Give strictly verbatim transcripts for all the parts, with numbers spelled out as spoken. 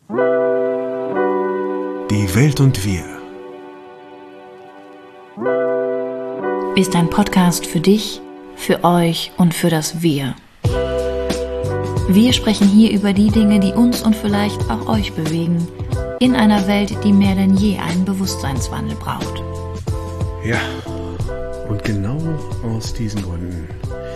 Die Welt und wir ist ein Podcast für dich, für euch und für das Wir. Wir sprechen hier über die Dinge, die uns und vielleicht auch euch bewegen, in einer Welt, die mehr denn je einen Bewusstseinswandel braucht. Ja, und genau aus diesen Gründen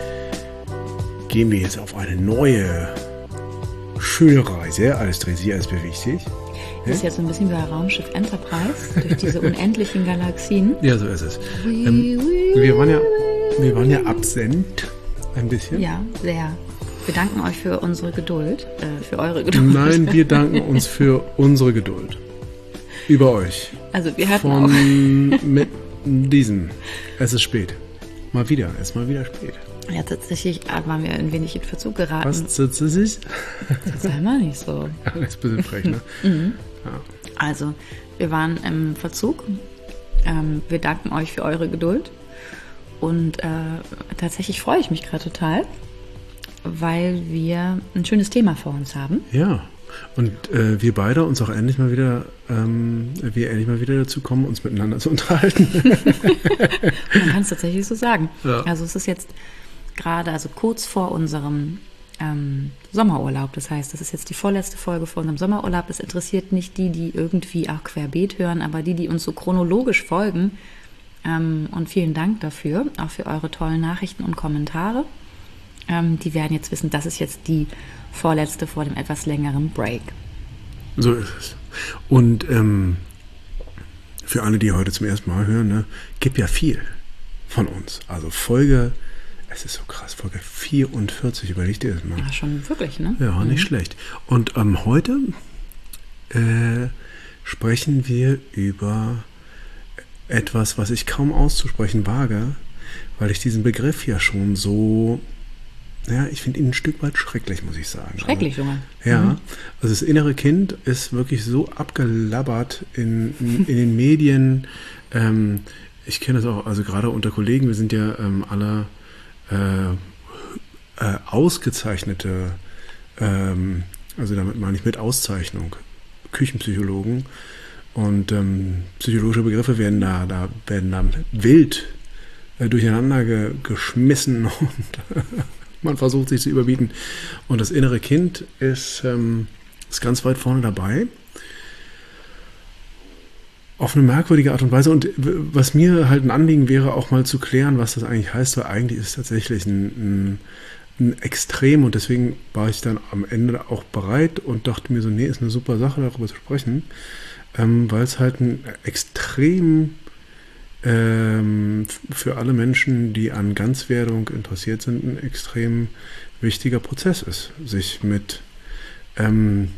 gehen wir jetzt auf eine neue, schöne Reise. Alles dreht sich, alles bewegt sich. Das ist jetzt ein bisschen wie ein Raumschiff Enterprise durch diese unendlichen Galaxien. Ja, so ist es. Ähm, wir, waren ja, wir waren ja absent ein bisschen. Ja, sehr. Wir danken euch für unsere Geduld, äh, für eure Geduld. Nein, wir danken uns für unsere Geduld. Über euch. Also wir hatten Von auch... mit diesem. Es ist spät. Mal wieder, es ist mal wieder spät. Ja, tatsächlich waren wir ein wenig in Verzug geraten. Was sitzt es sich? Das sei mal nicht so. Ja, das ist ein bisschen frech, ne? Mhm. Ja. Also, wir waren im Verzug. Ähm, wir danken euch für eure Geduld. Und äh, tatsächlich freue ich mich gerade total, weil wir ein schönes Thema vor uns haben. Ja, und äh, wir beide uns auch endlich mal wieder, ähm, wir endlich mal wieder dazu kommen, uns miteinander zu unterhalten. Man kann es tatsächlich so sagen. Ja. Also es ist jetzt gerade, also kurz vor unserem ähm, Sommerurlaub. Das heißt, das ist jetzt die vorletzte Folge vor unserem Sommerurlaub. Das interessiert nicht die, die irgendwie auch querbeet hören, aber die, die uns so chronologisch folgen. Ähm, und vielen Dank dafür, auch für eure tollen Nachrichten und Kommentare. Ähm, die werden jetzt wissen, das ist jetzt die vorletzte vor dem etwas längeren Break. So ist es. Und ähm, für alle, die heute zum ersten Mal hören, ne, gibt ja viel von uns. Also Folge, es ist so krass, Folge vierundvierzig, überleg dir das mal. Ja, schon wirklich, ne? Ja, nicht mhm. schlecht. Und ähm, heute äh, sprechen wir über etwas, was ich kaum auszusprechen wage, weil ich diesen Begriff ja schon so, ja, ich finde ihn ein Stück weit schrecklich, muss ich sagen. Schrecklich, also, Junge. Ja, Mhm. also das innere Kind ist wirklich so abgelabbert in, in, in den Medien. Ähm, ich kenne das auch, also gerade unter Kollegen, wir sind ja ähm, alle äh, äh, ausgezeichnete, ähm, also damit meine ich mit Auszeichnung, Küchenpsychologen. Und ähm, psychologische Begriffe werden da, da werden da wild äh, durcheinander ge, geschmissen und man versucht sich zu überbieten. Und das innere Kind ist, ähm, ist ganz weit vorne dabei. Auf eine merkwürdige Art und Weise. Und was mir halt ein Anliegen wäre, auch mal zu klären, was das eigentlich heißt, weil eigentlich ist es tatsächlich ein, ein, ein Extrem. Und deswegen war ich dann am Ende auch bereit und dachte mir so, nee, ist eine super Sache, darüber zu sprechen. Ähm, weil es halt ein extrem ähm, für alle Menschen, die an Ganzwerdung interessiert sind, ein extrem wichtiger Prozess ist, sich mit ähm,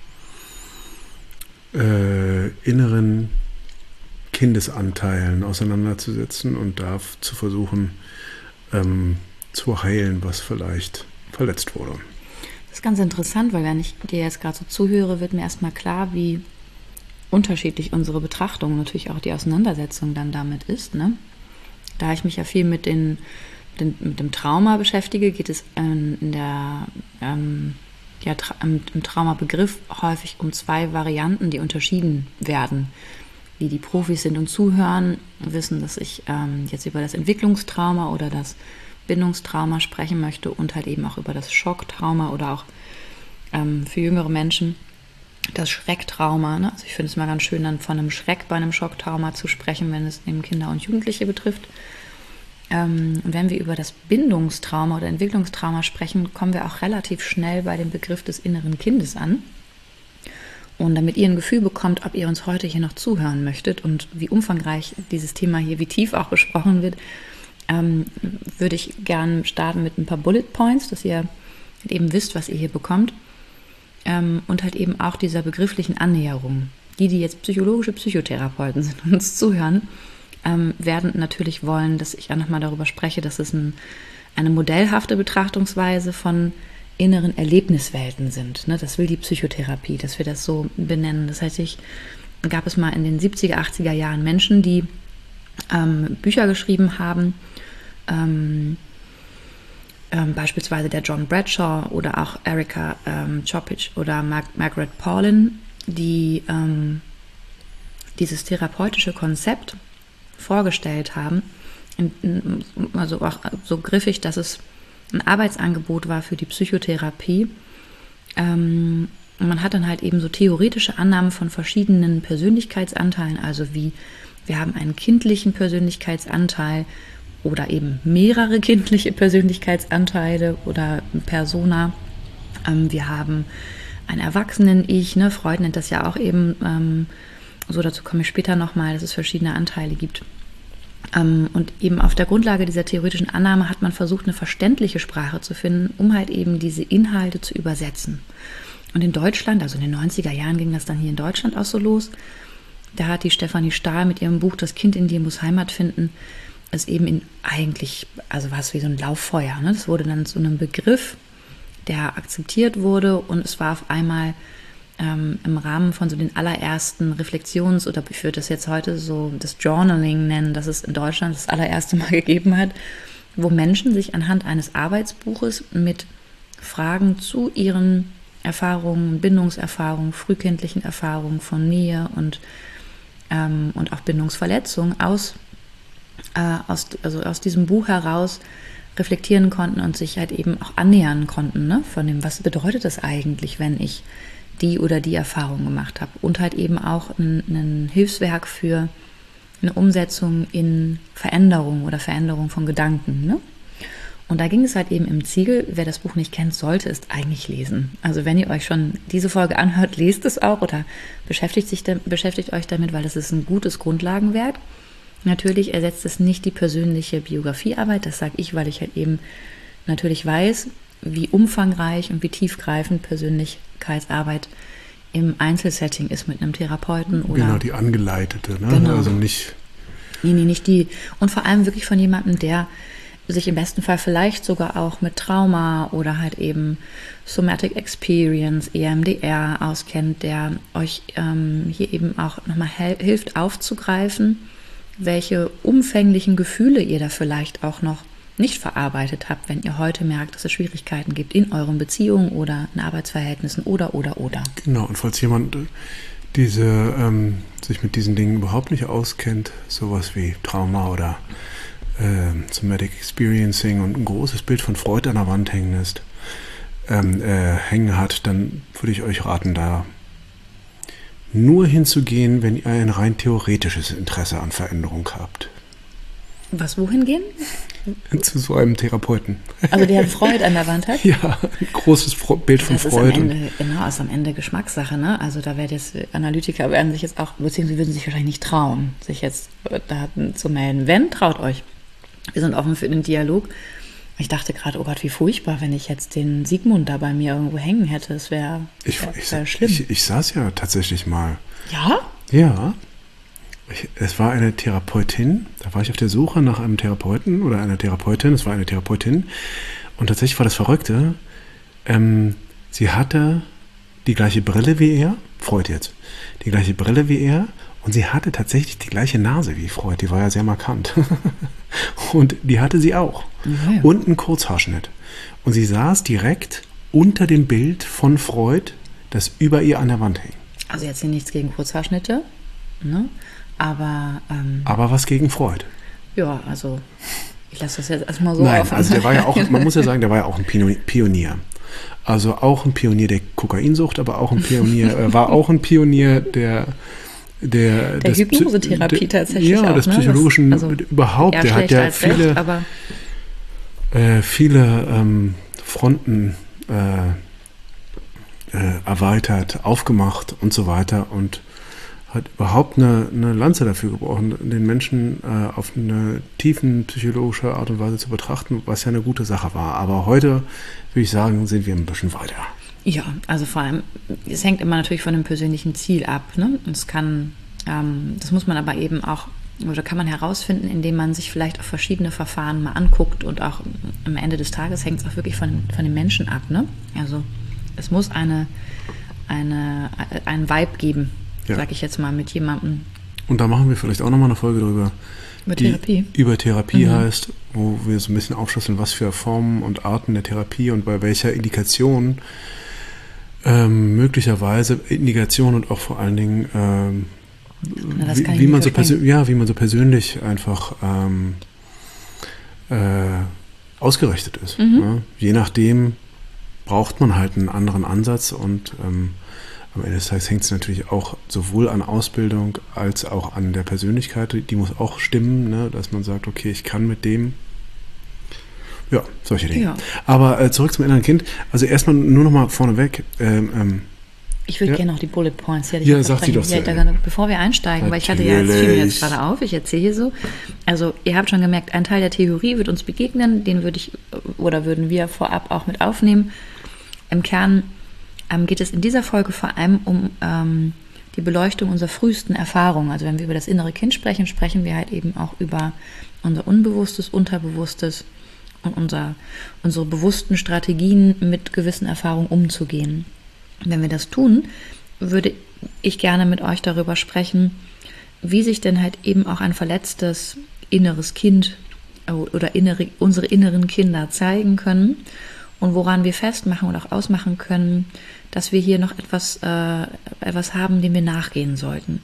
äh, inneren Kindesanteilen auseinanderzusetzen und da zu versuchen ähm, zu heilen, was vielleicht verletzt wurde. Das ist ganz interessant, weil wenn ich dir jetzt gerade so zuhöre, wird mir erstmal klar, wie unterschiedlich unsere Betrachtung, natürlich auch die Auseinandersetzung dann damit ist. Ne? Da ich mich ja viel mit, den, den, mit dem Trauma beschäftige, geht es ähm, in der, ähm, ja, tra- im, im Traumabegriff häufig um zwei Varianten, die unterschieden werden. Die, die Profis sind und zuhören, wissen, dass ich ähm, jetzt über das Entwicklungstrauma oder das Bindungstrauma sprechen möchte und halt eben auch über das Schocktrauma oder auch ähm, für jüngere Menschen das Schrecktrauma. Ne? Also ich finde es mal ganz schön, dann von einem Schreck bei einem Schocktrauma zu sprechen, wenn es eben Kinder und Jugendliche betrifft. Ähm, und wenn wir über das Bindungstrauma oder Entwicklungstrauma sprechen, kommen wir auch relativ schnell bei dem Begriff des inneren Kindes an. Und damit ihr ein Gefühl bekommt, ob ihr uns heute hier noch zuhören möchtet und wie umfangreich dieses Thema hier, wie tief auch besprochen wird, ähm, würde ich gerne starten mit ein paar Bullet Points, dass ihr halt eben wisst, was ihr hier bekommt. Ähm, und halt eben auch dieser begrifflichen Annäherung. Die, die jetzt psychologische Psychotherapeuten sind und uns zuhören, ähm, werden natürlich wollen, dass ich auch nochmal darüber spreche, dass es ein, eine modellhafte Betrachtungsweise von inneren Erlebniswelten sind. Ne? Das will die Psychotherapie, dass wir das so benennen. Das heißt, ich gab es mal in den siebziger, achtziger Jahren Menschen, die ähm, Bücher geschrieben haben, ähm, ähm, beispielsweise der John Bradshaw oder auch Erica ähm, Chopich oder Mar- Margaret Paulin, die ähm, dieses therapeutische Konzept vorgestellt haben, in, in, also auch so griffig, dass es ein Arbeitsangebot war für die Psychotherapie. Ähm, man hat dann halt eben so theoretische Annahmen von verschiedenen Persönlichkeitsanteilen, also wie wir haben einen kindlichen Persönlichkeitsanteil oder eben mehrere kindliche Persönlichkeitsanteile oder Persona. Ähm, wir haben ein Erwachsenen-Ich, ne? Freud nennt das ja auch eben, ähm, so dazu komme ich später nochmal, dass es verschiedene Anteile gibt. Ähm, und eben auf der Grundlage dieser theoretischen Annahme hat man versucht, eine verständliche Sprache zu finden, um halt eben diese Inhalte zu übersetzen. Und in Deutschland, also in den neunziger Jahren ging das dann hier in Deutschland auch so los. Da hat die Stefanie Stahl mit ihrem Buch Das Kind in dir muss Heimat finden, es eben in eigentlich, also war es wie so ein Lauffeuer. Ne? Das wurde dann zu einem Begriff, der akzeptiert wurde, und es war auf einmal ähm, im Rahmen von so den allerersten Reflexions- oder ich würde das jetzt heute so das Journaling nennen, das es in Deutschland das allererste Mal gegeben hat, wo Menschen sich anhand eines Arbeitsbuches mit Fragen zu ihren Erfahrungen, Bindungserfahrungen, frühkindlichen Erfahrungen von Nähe und ähm, und auch Bindungsverletzungen aus, äh, aus, also aus diesem Buch heraus reflektieren konnten und sich halt eben auch annähern konnten, ne, von dem, was bedeutet das eigentlich, wenn ich die oder die Erfahrung gemacht habe. Und halt eben auch ein, ein Hilfswerk für eine Umsetzung in Veränderung oder Veränderung von Gedanken. Ne? Und da ging es halt eben im Ziegel, wer das Buch nicht kennt, sollte es eigentlich lesen. Also wenn ihr euch schon diese Folge anhört, lest es auch oder beschäftigt, sich, beschäftigt euch damit, weil das ist ein gutes Grundlagenwerk. Natürlich ersetzt es nicht die persönliche Biografiearbeit, das sage ich, weil ich halt eben natürlich weiß, wie umfangreich und wie tiefgreifend Persönlichkeitsarbeit im Einzelsetting ist mit einem Therapeuten. Oder genau, die angeleitete, ne? Genau. Also nicht... Nee, nee, nicht die. Und vor allem wirklich von jemandem, der sich im besten Fall vielleicht sogar auch mit Trauma oder halt eben Somatic Experience, E M D R auskennt, der euch ähm, hier eben auch nochmal hel- hilft aufzugreifen, welche umfänglichen Gefühle ihr da vielleicht auch noch nicht verarbeitet habt, wenn ihr heute merkt, dass es Schwierigkeiten gibt in euren Beziehungen oder in Arbeitsverhältnissen oder, oder, oder. Genau, und falls jemand diese, ähm, sich mit diesen Dingen überhaupt nicht auskennt, sowas wie Trauma oder äh, Somatic Experiencing und ein großes Bild von Freud an der Wand hängen ist, ähm, äh, hängen hat, dann würde ich euch raten, da nur hinzugehen, wenn ihr ein rein theoretisches Interesse an Veränderung habt. Was, wohin gehen? Zu so einem Therapeuten. Also der Freud an der Wand hat? Ja, ein großes Bild von das Freud. Ist am Ende, genau, ist am Ende Geschmackssache, ne? Also da werden jetzt Analytiker werden sich jetzt auch, beziehungsweise würden sich wahrscheinlich nicht trauen, sich jetzt Daten zu melden. Wenn, traut euch. Wir sind offen für den Dialog. Ich dachte gerade, oh Gott, wie furchtbar, wenn ich jetzt den Sigmund da bei mir irgendwo hängen hätte. Das wäre wär, wär schlimm. Ich, ich saß ja tatsächlich mal. Ja? Ja. Ich, es war eine Therapeutin. Da war ich auf der Suche nach einem Therapeuten oder einer Therapeutin. Es war eine Therapeutin. Und tatsächlich war das Verrückte. Ähm, sie hatte die gleiche Brille wie er. Freud jetzt. Die gleiche Brille wie er. Und sie hatte tatsächlich die gleiche Nase wie Freud. Die war ja sehr markant. Und die hatte sie auch. Okay. Und einen Kurzhaarschnitt. Und sie saß direkt unter dem Bild von Freud, das über ihr an der Wand hing. Also jetzt hier nichts gegen Kurzhaarschnitte, ne? Aber ähm, aber was gegen Freud? Ja, also ich lasse das jetzt erstmal so Nein, auf. also der war ja auch, man muss ja sagen, der war ja auch ein Pionier. Also auch ein Pionier der Kokainsucht, aber auch ein Pionier, äh, war auch ein Pionier der der, der Hypnosetherapie tatsächlich ja, auch, des ne? Psychologischen das, also überhaupt. Der hat ja viele, recht, aber äh, viele ähm, Fronten äh, äh, erweitert, aufgemacht und so weiter und hat überhaupt eine, eine Lanze dafür gebrochen, den Menschen äh, auf eine tiefen psychologische Art und Weise zu betrachten, was ja eine gute Sache war. Aber heute, würde ich sagen, sind wir ein bisschen weiter. Ja, also vor allem, es hängt immer natürlich von dem persönlichen Ziel ab. Ne? Es kann, ähm, das muss man aber eben auch, oder kann man herausfinden, indem man sich vielleicht auch verschiedene Verfahren mal anguckt und auch am Ende des Tages hängt es auch wirklich von, von den Menschen ab. Ne? Also es muss eine, eine, einen Vibe geben, ja. Sage ich jetzt mal, mit jemandem. Und da machen wir vielleicht auch nochmal eine Folge drüber. Über Therapie. Über Therapie mhm. heißt, wo wir so ein bisschen aufschlüsseln, was für Formen und Arten der Therapie und bei welcher Indikation Ähm, möglicherweise Indikation und auch vor allen Dingen ähm, Na, das kann wie, ich wie mir man so vorstellen. persö- ja, wie man so persönlich einfach ähm, äh, ausgerichtet ist. Mhm. Ne? Je nachdem braucht man halt einen anderen Ansatz und ähm, am Ende des Tages hängt es natürlich auch sowohl an Ausbildung als auch an der Persönlichkeit. Die muss auch stimmen, ne? Dass man sagt, okay, ich kann mit dem. Ja, solche Dinge. Ja. Aber äh, zurück zum inneren Kind. Also erstmal nur noch mal vorneweg. Ähm, ähm, Ich würde Ja. gerne noch die Bullet Points hier Ja, sag sie doch ja, zu da, Ende. bevor wir einsteigen, weil ich hatte ja, es fiel mir jetzt gerade auf, ich erzähle hier so. Also ihr habt schon gemerkt, ein Teil der Theorie wird uns begegnen, den würde ich oder würden wir vorab auch mit aufnehmen. Im Kern ähm, geht es in dieser Folge vor allem um ähm, die Beleuchtung unserer frühesten Erfahrungen. Also wenn wir über das innere Kind sprechen, sprechen wir halt eben auch über unser Unbewusstes, Unterbewusstes und unser, unsere bewussten Strategien, mit gewissen Erfahrungen umzugehen. Wenn wir das tun, würde ich gerne mit euch darüber sprechen, wie sich denn halt eben auch ein verletztes inneres Kind oder innere, unsere inneren Kinder zeigen können und woran wir festmachen und auch ausmachen können, dass wir hier noch etwas, äh, etwas haben, dem wir nachgehen sollten.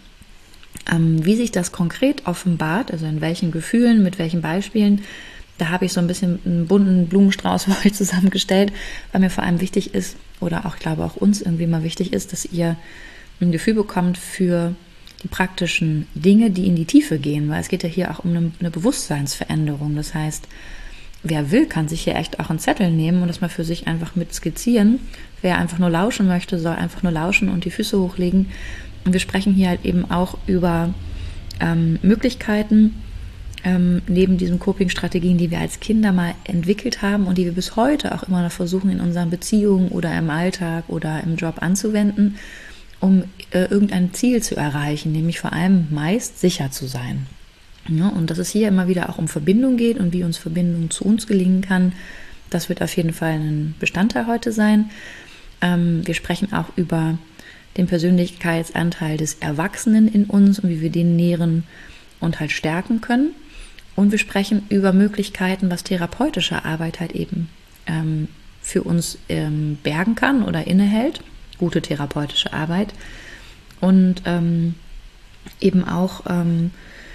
Ähm, wie sich das konkret offenbart, also in welchen Gefühlen, mit welchen Beispielen, da habe ich so ein bisschen einen bunten Blumenstrauß für euch zusammengestellt, weil mir vor allem wichtig ist, oder auch, ich glaube, auch uns irgendwie mal wichtig ist, dass ihr ein Gefühl bekommt für die praktischen Dinge, die in die Tiefe gehen, weil es geht ja hier auch um eine, eine Bewusstseinsveränderung. Das heißt, wer will, kann sich hier echt auch einen Zettel nehmen und das mal für sich einfach mit skizzieren. Wer einfach nur lauschen möchte, soll einfach nur lauschen und die Füße hochlegen. Und wir sprechen hier halt eben auch über ähm, Möglichkeiten, Ähm, neben diesen Coping-Strategien, die wir als Kinder mal entwickelt haben und die wir bis heute auch immer noch versuchen, in unseren Beziehungen oder im Alltag oder im Job anzuwenden, um äh, irgendein Ziel zu erreichen, nämlich vor allem meist sicher zu sein. Ja, und dass es hier immer wieder auch um Verbindung geht und wie uns Verbindung zu uns gelingen kann, das wird auf jeden Fall ein Bestandteil heute sein. Ähm, wir sprechen auch über den Persönlichkeitsanteil des Erwachsenen in uns und wie wir den nähren und halt stärken können. Und wir sprechen über Möglichkeiten, was therapeutische Arbeit halt eben ähm, für uns ähm, bergen kann oder innehält. Gute therapeutische Arbeit. Und ähm, eben auch, ähm,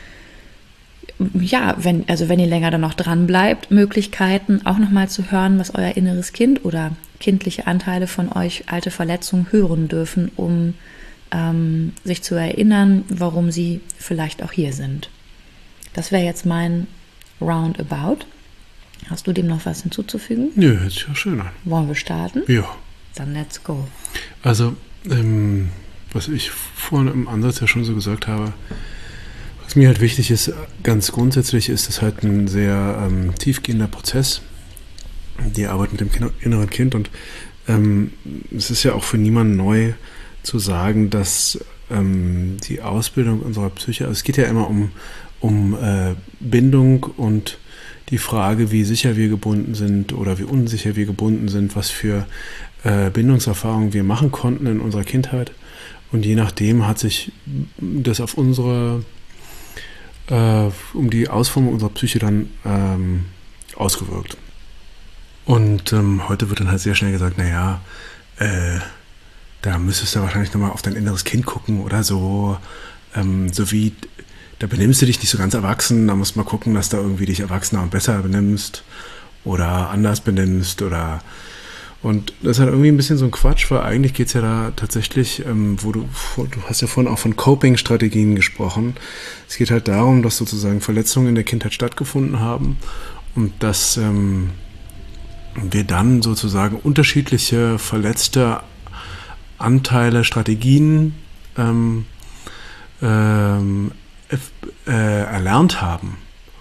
ja, wenn, also wenn ihr länger dann noch dran bleibt, Möglichkeiten auch nochmal zu hören, was euer inneres Kind oder kindliche Anteile von euch alte Verletzungen hören dürfen, um ähm, sich zu erinnern, warum sie vielleicht auch hier sind. Das wäre jetzt mein Roundabout. Hast du dem noch was hinzuzufügen? Ja, hört sich ja schön an. Wollen wir starten? Ja. Dann let's go. Also, ähm, was ich vorhin im Ansatz ja schon so gesagt habe, was mir halt wichtig ist, ganz grundsätzlich ist es halt ein sehr ähm, tiefgehender Prozess, die Arbeit mit dem Kinder- inneren Kind. Und ähm, es ist ja auch für niemanden neu zu sagen, dass ähm, die Ausbildung unserer Psyche, also es geht ja immer um um äh, Bindung und die Frage, wie sicher wir gebunden sind oder wie unsicher wir gebunden sind, was für äh, Bindungserfahrungen wir machen konnten in unserer Kindheit. Und je nachdem hat sich das auf unsere, äh, um die Ausformung unserer Psyche dann ähm, ausgewirkt. Und ähm, heute wird dann halt sehr schnell gesagt, naja, äh, da müsstest du wahrscheinlich nochmal auf dein inneres Kind gucken oder so, ähm, so wie da benimmst du dich nicht so ganz erwachsen, da musst du mal gucken, dass du irgendwie dich erwachsener und besser benimmst oder anders benimmst oder und das ist halt irgendwie ein bisschen so ein Quatsch, weil eigentlich geht es ja da tatsächlich, ähm, wo du, du hast ja vorhin auch von Coping-Strategien gesprochen. Es geht halt darum, dass sozusagen Verletzungen in der Kindheit stattgefunden haben und dass ähm, wir dann sozusagen unterschiedliche verletzte Anteile, Strategien ähm, ähm, äh, erlernt haben,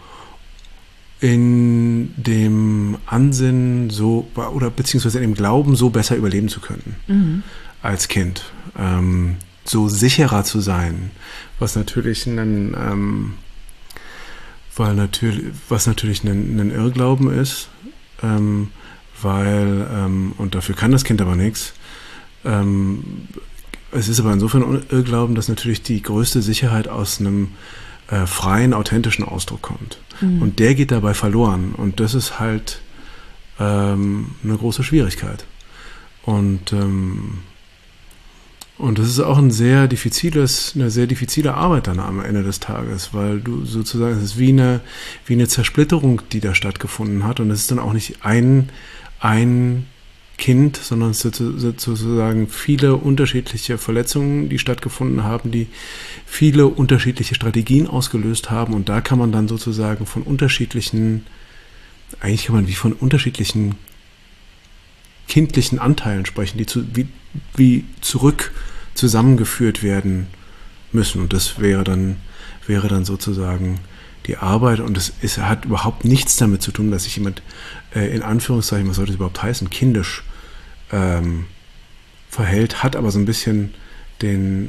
in dem Ansinnen so oder beziehungsweise in dem Glauben, so besser überleben zu können mhm. als Kind, ähm, so sicherer zu sein, was natürlich ein, ähm, weil natürlich, was natürlich ein, ein Irrglauben ist, ähm, weil ähm, und dafür kann das Kind aber nichts. Ähm, Es ist aber insofern ein Irrglauben, dass natürlich die größte Sicherheit aus einem äh, freien, authentischen Ausdruck kommt. Mhm. Und der geht dabei verloren. Und das ist halt ähm, eine große Schwierigkeit. Und ähm, Und das ist auch ein sehr diffiziles, eine sehr diffizile Arbeit dann am Ende des Tages, weil du sozusagen, es ist wie eine, wie eine Zersplitterung, die da stattgefunden hat. Und es ist dann auch nicht ein, ein Kind, sondern es sind sozusagen viele unterschiedliche Verletzungen, die stattgefunden haben, die viele unterschiedliche Strategien ausgelöst haben. Und da kann man dann sozusagen von unterschiedlichen, eigentlich kann man wie von unterschiedlichen kindlichen Anteilen sprechen, die zu, wie, wie zurück zusammengeführt werden müssen. Und das wäre dann, wäre dann sozusagen die Arbeit. Und es ist, hat überhaupt nichts damit zu tun, dass sich jemand äh, in Anführungszeichen, was sollte es überhaupt heißen, kindisch ähm, verhält, hat aber so ein bisschen den,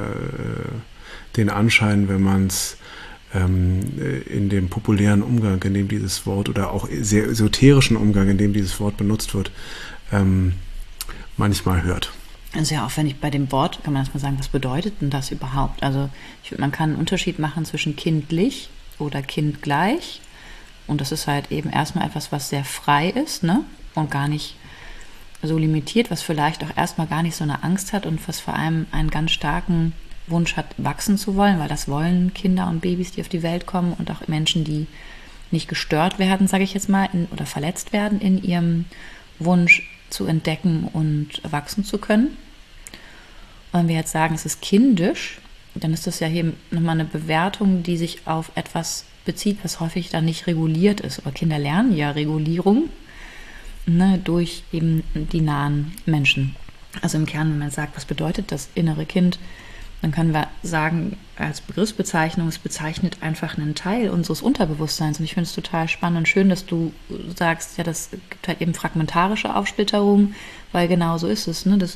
äh, den Anschein, wenn man es ähm, in dem populären Umgang, in dem dieses Wort, oder auch sehr esoterischen Umgang, in dem dieses Wort benutzt wird, ähm, manchmal hört. Also ja, auch wenn ich bei dem Wort, kann man erstmal sagen, was bedeutet denn das überhaupt? Also ich, man kann einen Unterschied machen zwischen kindlich oder kindgleich, und das ist halt eben erstmal etwas, was sehr frei ist, ne? Und gar nicht so limitiert, was vielleicht auch erstmal gar nicht so eine Angst hat und was vor allem einen ganz starken Wunsch hat, wachsen zu wollen, weil das wollen Kinder und Babys, die auf die Welt kommen, und auch Menschen, die nicht gestört werden, sage ich jetzt mal, in, oder verletzt werden in ihrem Wunsch zu entdecken und wachsen zu können. Und wenn wir jetzt sagen, es ist kindisch, dann ist das ja hier nochmal eine Bewertung, die sich auf etwas bezieht, was häufig dann nicht reguliert ist. Aber Kinder lernen ja Regulierung, ne, durch eben die nahen Menschen. Also im Kern, wenn man sagt, was bedeutet das innere Kind, dann können wir sagen, als Begriffsbezeichnung, es bezeichnet einfach einen Teil unseres Unterbewusstseins. Und ich finde es total spannend und schön, dass du sagst, ja, das gibt halt eben fragmentarische Aufsplitterung, weil genau so ist es, ne? Das,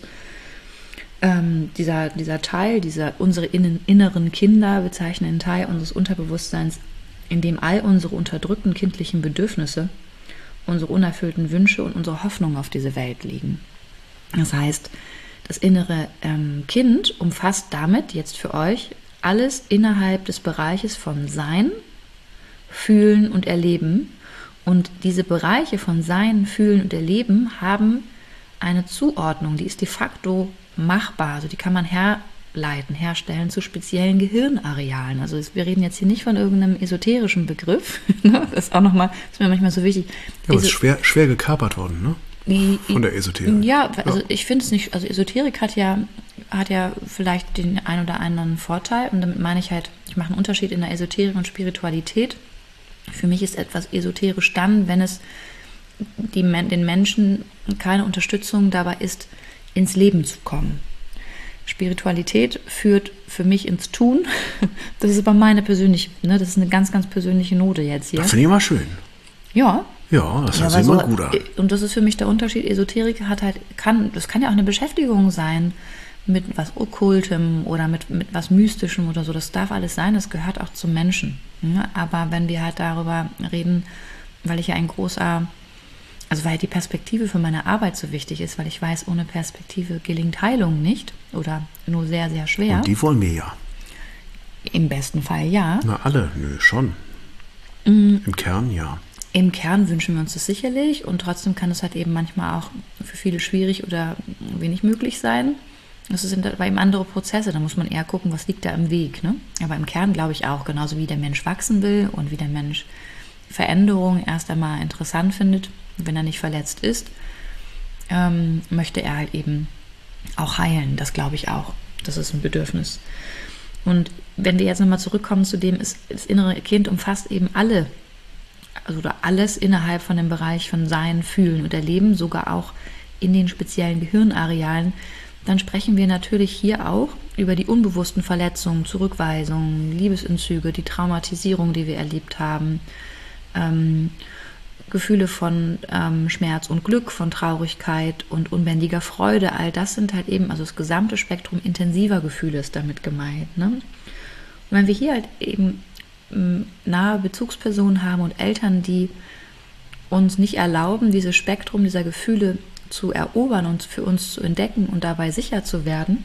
ähm, dieser, dieser Teil, dieser, unsere innen, inneren Kinder bezeichnen einen Teil unseres Unterbewusstseins, in dem all unsere unterdrückten kindlichen Bedürfnisse, unsere unerfüllten Wünsche und unsere Hoffnungen auf diese Welt liegen. Das heißt, das innere ähm, Kind umfasst damit jetzt für euch alles innerhalb des Bereiches von Sein, Fühlen und Erleben. Und diese Bereiche von Sein, Fühlen und Erleben haben eine Zuordnung, die ist de facto machbar. Also die kann man herleiten, herstellen zu speziellen Gehirnarealen. Also wir reden jetzt hier nicht von irgendeinem esoterischen Begriff. Das ist auch nochmal, das ist mir manchmal so wichtig. Ja, aber es ist schwer, schwer gekapert worden, ne? Von der Esoterik. Ja, also ja. Ich finde es nicht, also Esoterik hat ja, hat ja vielleicht den ein oder anderen Vorteil, und damit meine ich halt, ich mache einen Unterschied in der Esoterik und Spiritualität. Für mich ist etwas esoterisch dann, wenn es die, den Menschen keine Unterstützung dabei ist, ins Leben zu kommen. Spiritualität führt für mich ins Tun. Das ist aber meine persönliche, ne, das ist eine ganz, ganz persönliche Note jetzt hier. Das finde ich immer schön. Ja. Ja, das hört sich immer gut an. Und das ist für mich der Unterschied. Esoterik hat halt, kann, das kann ja auch eine Beschäftigung sein mit was Okkultem oder mit, mit was Mystischem oder so. Das darf alles sein, das gehört auch zum Menschen. Ja, aber wenn wir halt darüber reden, weil ich ja ein großer, also weil die Perspektive für meine Arbeit so wichtig ist, weil ich weiß, ohne Perspektive gelingt Heilung nicht oder nur sehr, sehr schwer. Und die wollen wir ja. Im besten Fall ja. Na alle, nö, schon. Mhm. Im Kern ja. Im Kern wünschen wir uns das sicherlich, und trotzdem kann es halt eben manchmal auch für viele schwierig oder wenig möglich sein. Das sind aber eben andere Prozesse, da muss man eher gucken, was liegt da im Weg. Ne? Aber im Kern glaube ich auch, genauso wie der Mensch wachsen will und wie der Mensch Veränderung erst einmal interessant findet, wenn er nicht verletzt ist, ähm, möchte er halt eben auch heilen. Das glaube ich auch. Das ist ein Bedürfnis. Und wenn wir jetzt nochmal zurückkommen zu dem, ist, das innere Kind umfasst eben alle, also oder alles innerhalb von dem Bereich von Sein, Fühlen und Erleben, sogar auch in den speziellen Gehirnarealen, dann sprechen wir natürlich hier auch über die unbewussten Verletzungen, Zurückweisungen, Liebesentzüge, die Traumatisierung, die wir erlebt haben, ähm, Gefühle von ähm, Schmerz und Glück, von Traurigkeit und unbändiger Freude. All das sind halt eben, also das gesamte Spektrum intensiver Gefühle ist damit gemeint. Ne? Und wenn wir hier halt eben nahe Bezugspersonen haben und Eltern, die uns nicht erlauben, dieses Spektrum dieser Gefühle zu erobern und für uns zu entdecken und dabei sicher zu werden,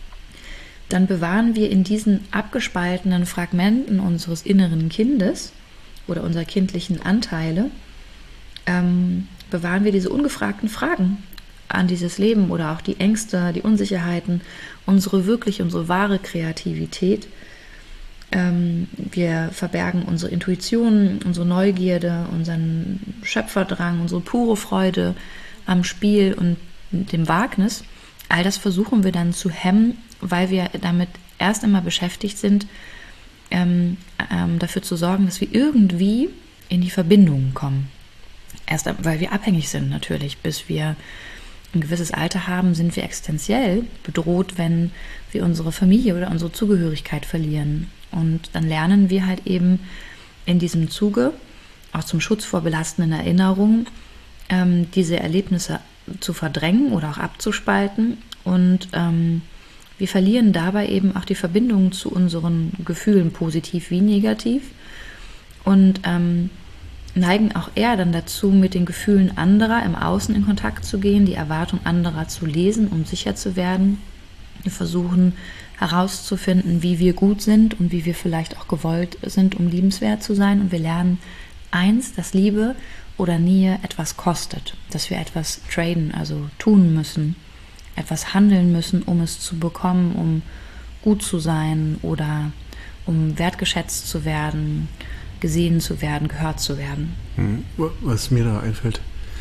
dann bewahren wir in diesen abgespaltenen Fragmenten unseres inneren Kindes oder unserer kindlichen Anteile, ähm, bewahren wir diese ungefragten Fragen an dieses Leben oder auch die Ängste, die Unsicherheiten, unsere wirklich, unsere wahre Kreativität. Ähm, wir verbergen unsere Intuition, unsere Neugierde, unseren Schöpferdrang, unsere pure Freude am Spiel und dem Wagnis. All das versuchen wir dann zu hemmen, weil wir damit erst einmal beschäftigt sind, ähm, ähm, dafür zu sorgen, dass wir irgendwie in die Verbindungen kommen. Erst weil wir abhängig sind natürlich, bis wir ein gewisses Alter haben, sind wir existenziell bedroht, wenn wir unsere Familie oder unsere Zugehörigkeit verlieren. Und dann lernen wir halt eben in diesem Zuge, auch zum Schutz vor belastenden Erinnerungen, ähm, diese Erlebnisse zu verdrängen oder auch abzuspalten. Und ähm, wir verlieren dabei eben auch die Verbindung zu unseren Gefühlen, positiv wie negativ. Und ähm, neigen auch eher dann dazu, mit den Gefühlen anderer im Außen in Kontakt zu gehen, die Erwartung anderer zu lesen, um sicher zu werden. Wir versuchen herauszufinden, wie wir gut sind und wie wir vielleicht auch gewollt sind, um liebenswert zu sein. Und wir lernen eins, dass Liebe oder Nähe etwas kostet, dass wir etwas traden, also tun müssen, etwas handeln müssen, um es zu bekommen, um gut zu sein oder um wertgeschätzt zu werden, gesehen zu werden, gehört zu werden. Was mir da einfällt,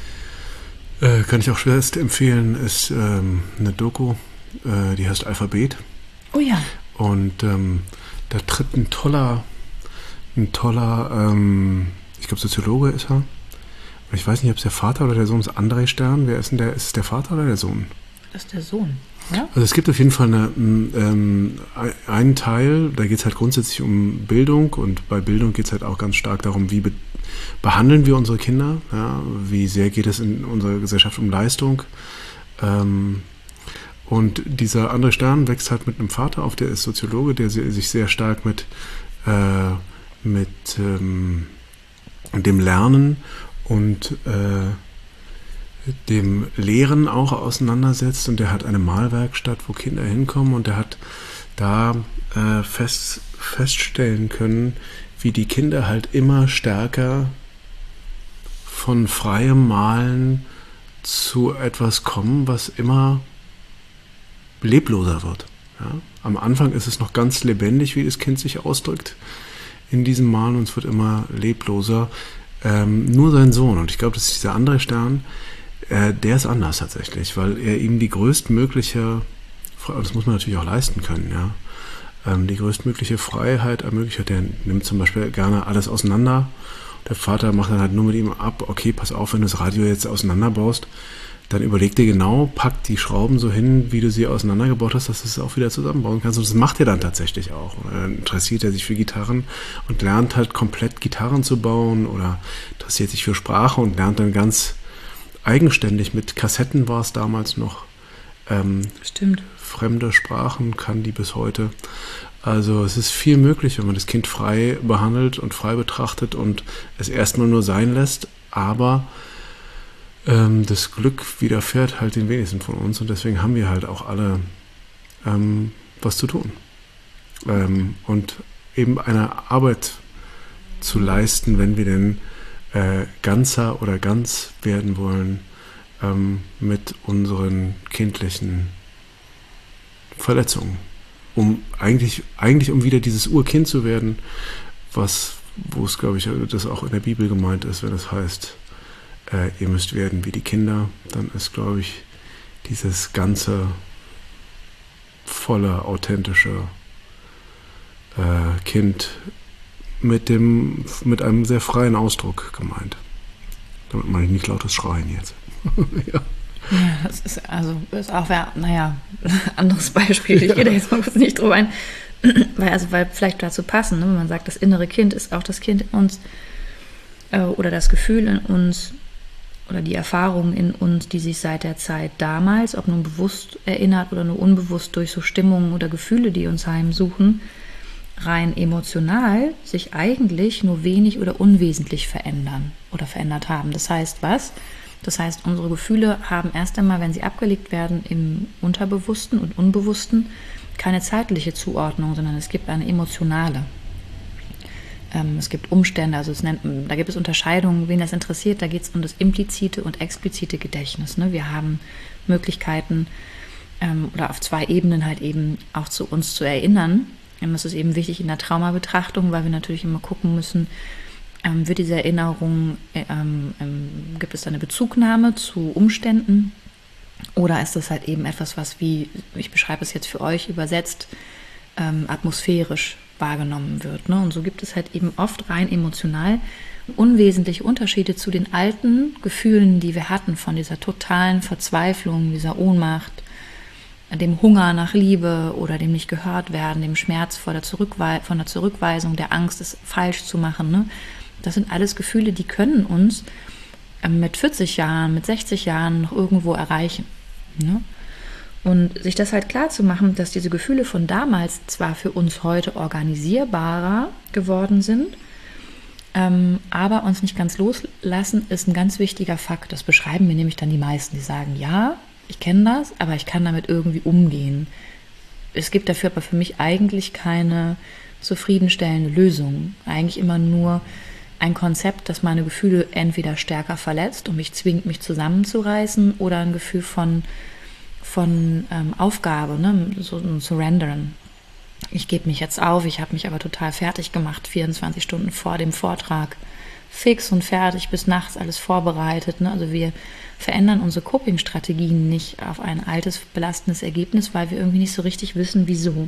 äh, kann ich auch schwerst empfehlen, ist ähm, eine Doku, äh, die heißt Alphabet. Oh ja. Und ähm, da tritt ein toller, ein toller, ähm, ich glaube Soziologe ist er. Ich weiß nicht, ob es der Vater oder der Sohn ist, André Stern. Wer ist denn der? Ist es der Vater oder der Sohn? Das ist der Sohn. Ja? Also es gibt auf jeden Fall eine, ähm, einen Teil, da geht es halt grundsätzlich um Bildung und bei Bildung geht es halt auch ganz stark darum, wie be- behandeln wir unsere Kinder, ja? Wie sehr geht es in unserer Gesellschaft um Leistung. Ähm, und dieser andere Stern wächst halt mit einem Vater auf, der ist Soziologe, der sich sehr stark mit, äh, mit ähm, dem Lernen und äh, dem Lehren auch auseinandersetzt, und der hat eine Malwerkstatt, wo Kinder hinkommen, und der hat da äh, fest, feststellen können, wie die Kinder halt immer stärker von freiem Malen zu etwas kommen, was immer lebloser wird. Ja? Am Anfang ist es noch ganz lebendig, wie das Kind sich ausdrückt in diesem Malen, und es wird immer lebloser. Ähm, nur sein Sohn, und ich glaube, das ist dieser andere Stern, äh, der ist anders tatsächlich, weil er ihm die größtmögliche, das muss man natürlich auch leisten können, ja, ähm, die größtmögliche Freiheit ermöglicht hat. Der nimmt zum Beispiel gerne alles auseinander. Der Vater macht dann halt nur mit ihm ab, okay, pass auf, wenn du das Radio jetzt auseinanderbaust, dann überleg dir genau, pack die Schrauben so hin, wie du sie auseinandergebaut hast, dass du es auch wieder zusammenbauen kannst. Und das macht er dann tatsächlich auch. Oder dann interessiert er sich für Gitarren und lernt halt komplett Gitarren zu bauen, oder interessiert sich für Sprache und lernt dann ganz eigenständig, mit Kassetten war es damals noch, ähm, Stimmt. fremde Sprachen kann die bis heute. Also es ist viel möglich, wenn man das Kind frei behandelt und frei betrachtet und es erstmal nur sein lässt, aber ähm, das Glück widerfährt halt den wenigsten von uns, und deswegen haben wir halt auch alle ähm, was zu tun. Ähm, und eben eine Arbeit zu leisten, wenn wir denn äh, ganzer oder ganz werden wollen, ähm, mit unseren kindlichen Verletzungen. Um eigentlich, eigentlich um wieder dieses Urkind zu werden, was, wo es, glaube ich, das auch in der Bibel gemeint ist, wenn es heißt, äh, ihr müsst werden wie die Kinder, dann ist, glaube ich, dieses ganze volle, authentische äh, Kind mit dem, mit einem sehr freien Ausdruck gemeint. Damit meine ich nicht lautes Schreien jetzt. Ja. Ja, das ist also ist auch, naja, anderes Beispiel. Ich gehe da jetzt mal kurz nicht drüber ein, weil, also, weil vielleicht dazu passen, ne? Wenn man sagt, das innere Kind ist auch das Kind in uns äh, oder das Gefühl in uns oder die Erfahrung in uns, die sich seit der Zeit damals, ob nun bewusst erinnert oder nur unbewusst durch so Stimmungen oder Gefühle, die uns heimsuchen, rein emotional sich eigentlich nur wenig oder unwesentlich verändern oder verändert haben. Das heißt was? Das heißt, unsere Gefühle haben erst einmal, wenn sie abgelegt werden, im Unterbewussten und Unbewussten keine zeitliche Zuordnung, sondern es gibt eine emotionale. Ähm, es gibt Umstände, also es nennt, da gibt es Unterscheidungen, wen das interessiert. Da geht es um das implizite und explizite Gedächtnis. Ne? Wir haben Möglichkeiten ähm, oder auf zwei Ebenen halt eben auch zu uns zu erinnern. Und das ist eben wichtig in der Traumabetrachtung, weil wir natürlich immer gucken müssen, ähm, wird diese Erinnerung, ähm, ähm, gibt es da eine Bezugnahme zu Umständen oder ist das halt eben etwas, was wie, ich beschreibe es jetzt für euch übersetzt, ähm, atmosphärisch wahrgenommen wird. Ne? Und so gibt es halt eben oft rein emotional unwesentliche Unterschiede zu den alten Gefühlen, die wir hatten, von dieser totalen Verzweiflung, dieser Ohnmacht, dem Hunger nach Liebe oder dem nicht gehört werden, dem Schmerz vor der Zurückwei- von der Zurückweisung, der Angst, es falsch zu machen. Ne? Das sind alles Gefühle, die können uns mit vierzig Jahren, mit sechzig Jahren noch irgendwo erreichen. Ne? Und sich das halt klar zu machen, dass diese Gefühle von damals zwar für uns heute organisierbarer geworden sind, ähm, aber uns nicht ganz loslassen, ist ein ganz wichtiger Fakt. Das beschreiben mir nämlich dann die meisten, die sagen, ja, ich kenne das, aber ich kann damit irgendwie umgehen. Es gibt dafür aber für mich eigentlich keine zufriedenstellende Lösung. Eigentlich immer nur ein Konzept, das meine Gefühle entweder stärker verletzt und mich zwingt, mich zusammenzureißen, oder ein Gefühl von von ähm, Aufgabe, ne? So ein Surrendern. Ich gebe mich jetzt auf, ich habe mich aber total fertig gemacht, vierundzwanzig Stunden vor dem Vortrag, fix und fertig, bis nachts alles vorbereitet. Ne? Also wir verändern unsere Coping-Strategien nicht auf ein altes, belastendes Ergebnis, weil wir irgendwie nicht so richtig wissen, wieso.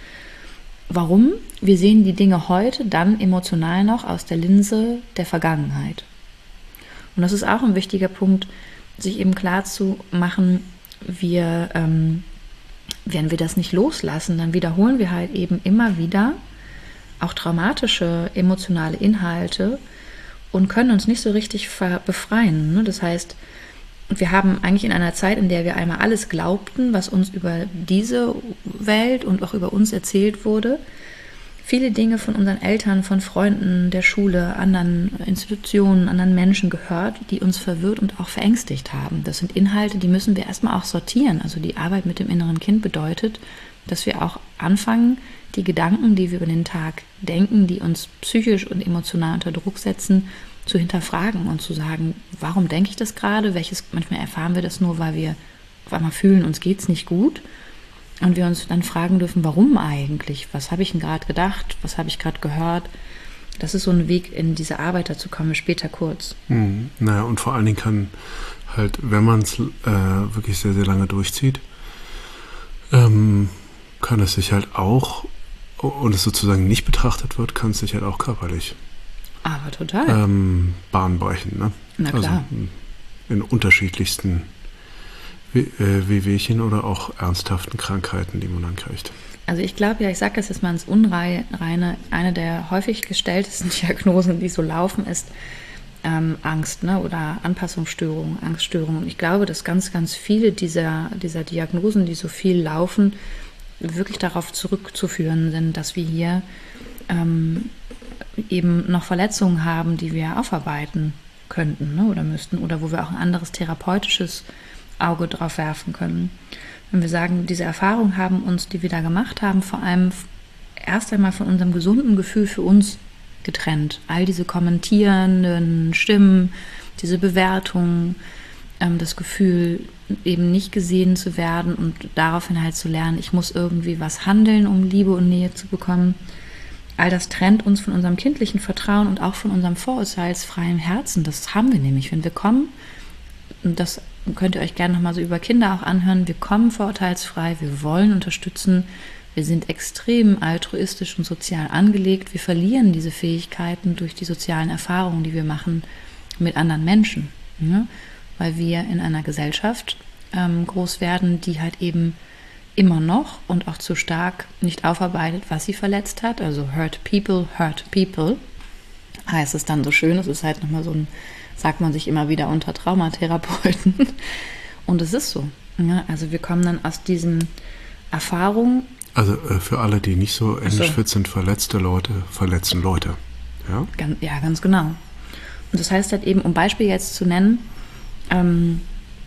Warum? Wir sehen die Dinge heute dann emotional noch aus der Linse der Vergangenheit. Und das ist auch ein wichtiger Punkt, sich eben klar zu machen, wir, ähm, wenn wir das nicht loslassen, dann wiederholen wir halt eben immer wieder auch traumatische emotionale Inhalte und können uns nicht so richtig befreien. Ne? Das heißt, wir haben eigentlich in einer Zeit, in der wir einmal alles glaubten, was uns über diese Welt und auch über uns erzählt wurde, viele Dinge von unseren Eltern, von Freunden, der Schule, anderen Institutionen, anderen Menschen gehört, die uns verwirrt und auch verängstigt haben. Das sind Inhalte, die müssen wir erstmal auch sortieren. Also die Arbeit mit dem inneren Kind bedeutet, dass wir auch anfangen, die Gedanken, die wir über den Tag denken, die uns psychisch und emotional unter Druck setzen, zu hinterfragen und zu sagen, warum denke ich das gerade? Welches, manchmal erfahren wir das nur, weil wir auf einmal fühlen, uns geht es nicht gut. Und wir uns dann fragen dürfen, warum eigentlich? Was habe ich denn gerade gedacht? Was habe ich gerade gehört? Das ist so ein Weg in diese Arbeit, dazu kommen wir später kurz. Mhm. Naja, und vor allen Dingen kann halt, wenn man es äh, wirklich sehr, sehr lange durchzieht, ähm, kann es sich halt auch, und es sozusagen nicht betrachtet wird, kann es sich halt auch körperlich Aber total. ähm, Bahn brechen. Ne? Na klar. Also in unterschiedlichsten Wehwehchen oder auch ernsthaften Krankheiten, die man dann kriegt. Also ich glaube ja, ich sage das jetzt mal ins Unreine, eine der häufig gestelltesten Diagnosen, die so laufen, ist ähm, Angst, ne? Oder Anpassungsstörungen, Angststörungen. Und ich glaube, dass ganz, ganz viele dieser, dieser Diagnosen, die so viel laufen, wirklich darauf zurückzuführen sind, dass wir hier ähm, eben noch Verletzungen haben, die wir aufarbeiten könnten, ne? Oder müssten, oder wo wir auch ein anderes therapeutisches Auge drauf werfen können. Wenn wir sagen, diese Erfahrungen haben uns, die wir da gemacht haben, vor allem erst einmal von unserem gesunden Gefühl für uns getrennt. All diese kommentierenden Stimmen, diese Bewertungen, ähm, das Gefühl, eben nicht gesehen zu werden und daraufhin halt zu lernen, ich muss irgendwie was handeln, um Liebe und Nähe zu bekommen. All das trennt uns von unserem kindlichen Vertrauen und auch von unserem vorurteilsfreien Herzen. Das haben wir nämlich, wenn wir kommen, und das könnt ihr euch gerne nochmal so über Kinder auch anhören, wir kommen vorurteilsfrei, wir wollen unterstützen, wir sind extrem altruistisch und sozial angelegt, wir verlieren diese Fähigkeiten durch die sozialen Erfahrungen, die wir machen mit anderen Menschen, ne? Weil wir in einer Gesellschaft ähm, groß werden, die halt eben immer noch und auch zu stark nicht aufarbeitet, was sie verletzt hat, also hurt people, hurt people, heißt es dann so schön, es ist halt nochmal so ein, sagt man sich immer wieder unter Traumatherapeuten. Und es ist so. Ja, also wir kommen dann aus diesen Erfahrungen. Also äh, für alle, die nicht so englisch fit sind, verletzte Leute verletzen Leute. Ja? Ganz, ja, ganz genau. Und das heißt halt eben, um Beispiel jetzt zu nennen, ähm,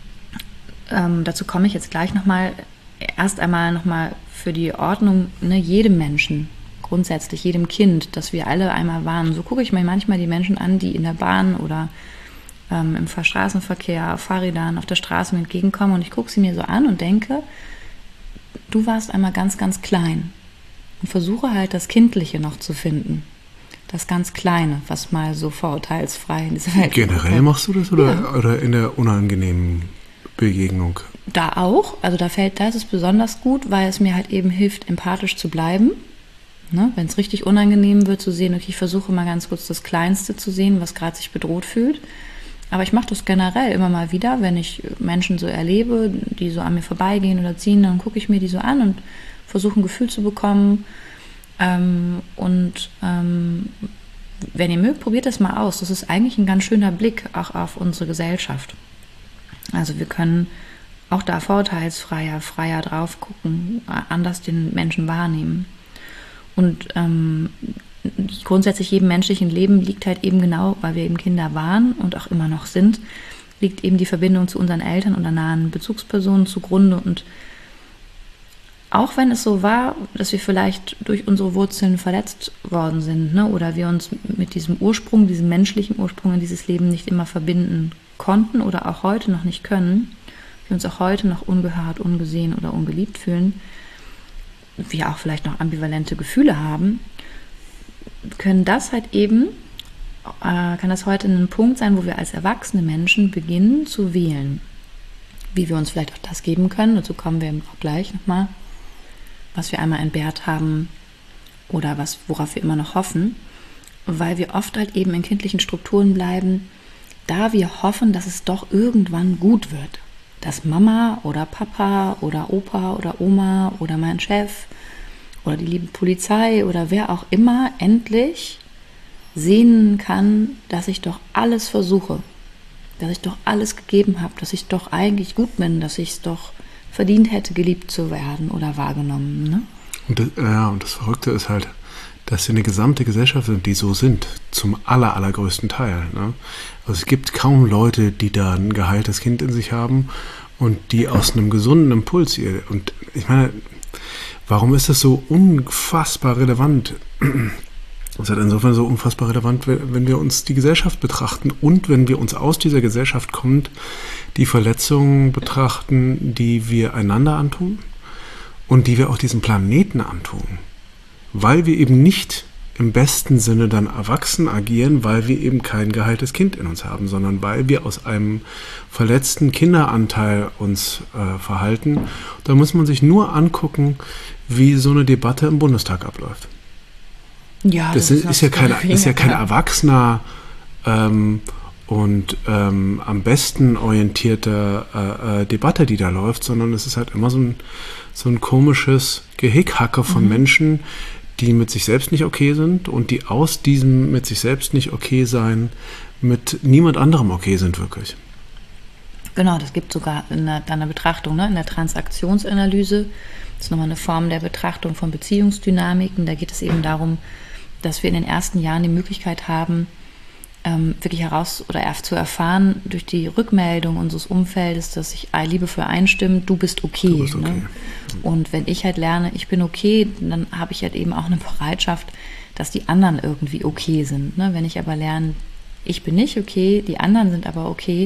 ähm, dazu komme ich jetzt gleich nochmal, erst einmal nochmal für die Ordnung, ne, jedem Menschen grundsätzlich jedem Kind, dass wir alle einmal warnen. So gucke ich mir manchmal die Menschen an, die in der Bahn oder ähm, im Straßenverkehr, auf Fahrrädern, auf der Straße mir entgegenkommen, und ich gucke sie mir so an und denke, du warst einmal ganz, ganz klein, und versuche halt das Kindliche noch zu finden. Das ganz Kleine, was mal so vorurteilsfrei in dieser Welt Generell ist. machst du das oder, Ja. oder in der unangenehmen Begegnung? Da auch, also da fällt, da ist es besonders gut, weil es mir halt eben hilft, empathisch zu bleiben. Ne? Wenn es richtig unangenehm wird, zu sehen, okay, ich versuche mal ganz kurz das Kleinste zu sehen, was gerade sich bedroht fühlt. Aber ich mache das generell immer mal wieder, wenn ich Menschen so erlebe, die so an mir vorbeigehen oder ziehen, dann gucke ich mir die so an und versuche ein Gefühl zu bekommen. Ähm, und ähm, wenn ihr mögt, probiert das mal aus. Das ist eigentlich ein ganz schöner Blick auch auf unsere Gesellschaft. Also wir können auch da vorurteilsfreier, freier drauf gucken, anders den Menschen wahrnehmen. Und ähm, grundsätzlich jedem menschlichen Leben liegt halt eben genau, weil wir eben Kinder waren und auch immer noch sind, liegt eben die Verbindung zu unseren Eltern oder nahen Bezugspersonen zugrunde. Und auch wenn es so war, dass wir vielleicht durch unsere Wurzeln verletzt worden sind, ne, oder wir uns mit diesem Ursprung, diesem menschlichen Ursprung in dieses Leben nicht immer verbinden konnten oder auch heute noch nicht können, wir uns auch heute noch ungehört, ungesehen oder ungeliebt fühlen, wir auch vielleicht noch ambivalente Gefühle haben, können das halt eben, äh, kann das heute ein Punkt sein, wo wir als erwachsene Menschen beginnen zu wählen. Wie wir uns vielleicht auch das geben können, dazu kommen wir auch gleich nochmal, was wir einmal entbehrt haben oder was, worauf wir immer noch hoffen, weil wir oft halt eben in kindlichen Strukturen bleiben, da wir hoffen, dass es doch irgendwann gut wird. Dass Mama oder Papa oder Opa oder Oma oder mein Chef oder die liebe Polizei oder wer auch immer endlich sehen kann, dass ich doch alles versuche, dass ich doch alles gegeben habe, dass ich doch eigentlich gut bin, dass ich es doch verdient hätte, geliebt zu werden oder wahrgenommen. Ne? Und das, ja, und das Verrückte ist halt, dass wir eine gesamte Gesellschaft sind, die so sind, zum aller, allergrößten Teil. Ne? Also es gibt kaum Leute, die da ein geheiltes Kind in sich haben und die aus einem gesunden Impuls, und ich meine, warum ist das so unfassbar relevant? Das ist insofern so unfassbar relevant, wenn wir uns die Gesellschaft betrachten und wenn wir uns aus dieser Gesellschaft kommend die Verletzungen betrachten, die wir einander antun und die wir auch diesem Planeten antun. Weil wir eben nicht im besten Sinne dann erwachsen agieren, weil wir eben kein geheiltes Kind in uns haben, sondern weil wir aus einem verletzten Kinderanteil uns äh, verhalten. Da muss man sich nur angucken, wie so eine Debatte im Bundestag abläuft. Ja, das, das ist, ist, ja kein, ist ja kein erwachsener ähm, und ähm, am besten orientierte äh, äh, Debatte, die da läuft, sondern es ist halt immer so ein, so ein komisches Gehickhacker von mhm. Menschen, die mit sich selbst nicht okay sind und die aus diesem mit sich selbst nicht okay sein mit niemand anderem okay sind wirklich. Genau, das gibt sogar in der, in der Betrachtung, ne, in der Transaktionsanalyse, das ist nochmal eine Form der Betrachtung von Beziehungsdynamiken, da geht es eben darum, dass wir in den ersten Jahren die Möglichkeit haben, ähm, wirklich heraus oder zu erfahren durch die Rückmeldung unseres Umfeldes, dass sich liebevoll einstimmt, du bist okay. Du bist okay. Ne? Und wenn ich halt lerne, ich bin okay, dann habe ich halt eben auch eine Bereitschaft, dass die anderen irgendwie okay sind. Ne? Wenn ich aber lerne, ich bin nicht okay, die anderen sind aber okay,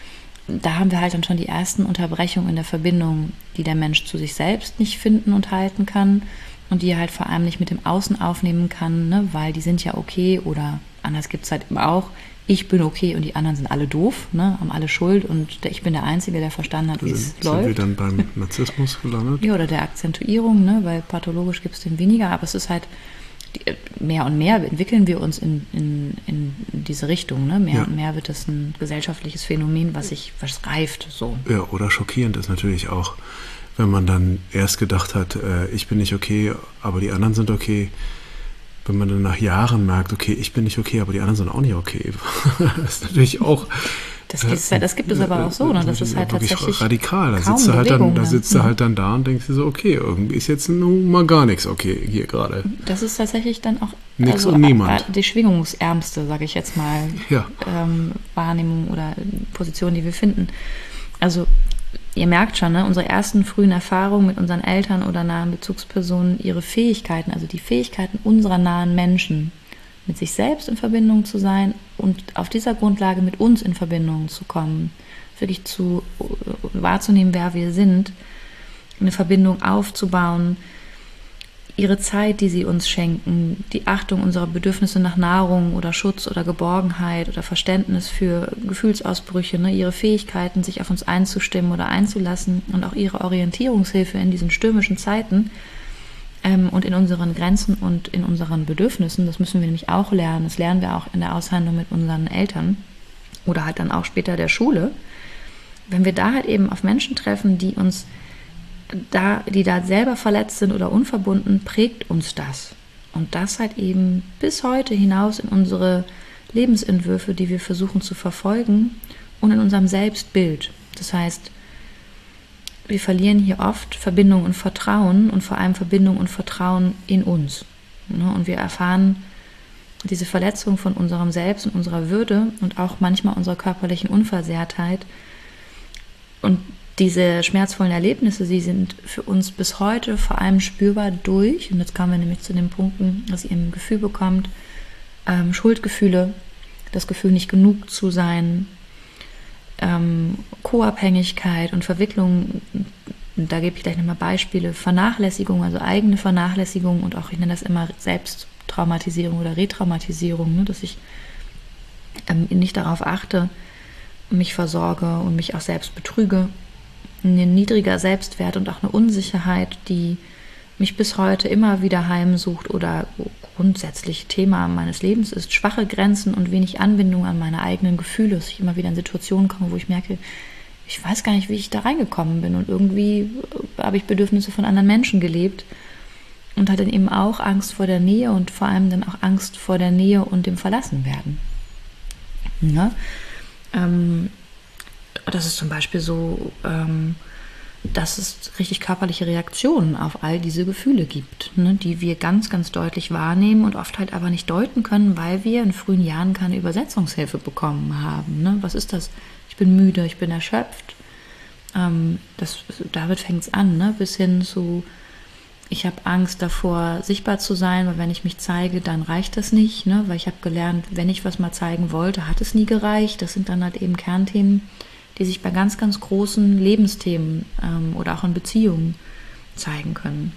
da haben wir halt dann schon die ersten Unterbrechungen in der Verbindung, die der Mensch zu sich selbst nicht finden und halten kann und die er halt vor allem nicht mit dem Außen aufnehmen kann, ne? Weil die sind ja okay oder anders gibt es halt immer auch, ich bin okay und die anderen sind alle doof, ne? Haben alle Schuld und der, ich bin der Einzige, der verstanden hat, wie es läuft. Sind wir dann beim Narzissmus gelandet? Ja, oder der Akzentuierung, ne? Weil pathologisch gibt es den weniger, aber es ist halt mehr und mehr entwickeln wir uns in, in, in diese Richtung, ne? Mehr ja. und mehr wird es ein gesellschaftliches Phänomen, was sich was reift. So. Ja, oder schockierend ist natürlich auch, wenn man dann erst gedacht hat, äh, ich bin nicht okay, aber die anderen sind okay. Wenn man dann nach Jahren merkt, okay, ich bin nicht okay, aber die anderen sind auch nicht okay. Das ist natürlich auch... Das, ist, das gibt es aber auch so, ne? Das ist halt tatsächlich radikal. Da sitzt, du halt, dann, da sitzt du halt dann da und denkst dir so, okay, irgendwie ist jetzt nun mal gar nichts okay hier gerade. Das ist tatsächlich dann auch nichts also, und niemand. Die schwingungsärmste, sage ich jetzt mal, ja. ähm, Wahrnehmung oder Position, die wir finden. Also ihr merkt schon, ne, unsere ersten frühen Erfahrungen mit unseren Eltern oder nahen Bezugspersonen, ihre Fähigkeiten, also die Fähigkeiten unserer nahen Menschen, mit sich selbst in Verbindung zu sein und auf dieser Grundlage mit uns in Verbindung zu kommen, wirklich zu wahrzunehmen, wer wir sind, eine Verbindung aufzubauen, ihre Zeit, die sie uns schenken, die Achtung unserer Bedürfnisse nach Nahrung oder Schutz oder Geborgenheit oder Verständnis für Gefühlsausbrüche, ne, ihre Fähigkeiten, sich auf uns einzustimmen oder einzulassen und auch ihre Orientierungshilfe in diesen stürmischen Zeiten ähm, und in unseren Grenzen und in unseren Bedürfnissen. Das müssen wir nämlich auch lernen. Das lernen wir auch in der Aushandlung mit unseren Eltern oder halt dann auch später der Schule. Wenn wir da halt eben auf Menschen treffen, die uns da, die da selber verletzt sind oder unverbunden, prägt uns das. Und das halt eben bis heute hinaus in unsere Lebensentwürfe, die wir versuchen zu verfolgen und in unserem Selbstbild. Das heißt, wir verlieren hier oft Verbindung und Vertrauen und vor allem Verbindung und Vertrauen in uns. Und wir erfahren diese Verletzung von unserem Selbst und unserer Würde und auch manchmal unserer körperlichen Unversehrtheit. Und diese schmerzvollen Erlebnisse, sie sind für uns bis heute vor allem spürbar durch, und jetzt kommen wir nämlich zu den Punkten, dass ihr ein Gefühl bekommt, ähm, Schuldgefühle, das Gefühl, nicht genug zu sein, ähm, Co-Abhängigkeit und Verwicklung, da gebe ich gleich nochmal Beispiele, Vernachlässigung, also eigene Vernachlässigung und auch, ich nenne das immer Selbsttraumatisierung oder Retraumatisierung, ne, dass ich ähm, nicht darauf achte, mich versorge und mich auch selbst betrüge. Ein niedriger Selbstwert und auch eine Unsicherheit, die mich bis heute immer wieder heimsucht oder grundsätzlich Thema meines Lebens ist, schwache Grenzen und wenig Anbindung an meine eigenen Gefühle, dass ich immer wieder in Situationen komme, wo ich merke, ich weiß gar nicht, wie ich da reingekommen bin und irgendwie habe ich Bedürfnisse von anderen Menschen gelebt und hatte dann eben auch Angst vor der Nähe und vor allem dann auch Angst vor der Nähe und dem Verlassenwerden. Ja? Ähm, Das ist zum Beispiel so, ähm, dass es richtig körperliche Reaktionen auf all diese Gefühle gibt, ne, die wir ganz, ganz deutlich wahrnehmen und oft halt aber nicht deuten können, weil wir in frühen Jahren keine Übersetzungshilfe bekommen haben. Ne? Was ist das? Ich bin müde, ich bin erschöpft. Ähm, das, damit fängt es an, ne? Bis hin zu, ich habe Angst davor, sichtbar zu sein, weil wenn ich mich zeige, dann reicht das nicht, ne? Weil ich habe gelernt, wenn ich was mal zeigen wollte, hat es nie gereicht. Das sind dann halt eben Kernthemen, die sich bei ganz, ganz großen Lebensthemen ähm, oder auch in Beziehungen zeigen können.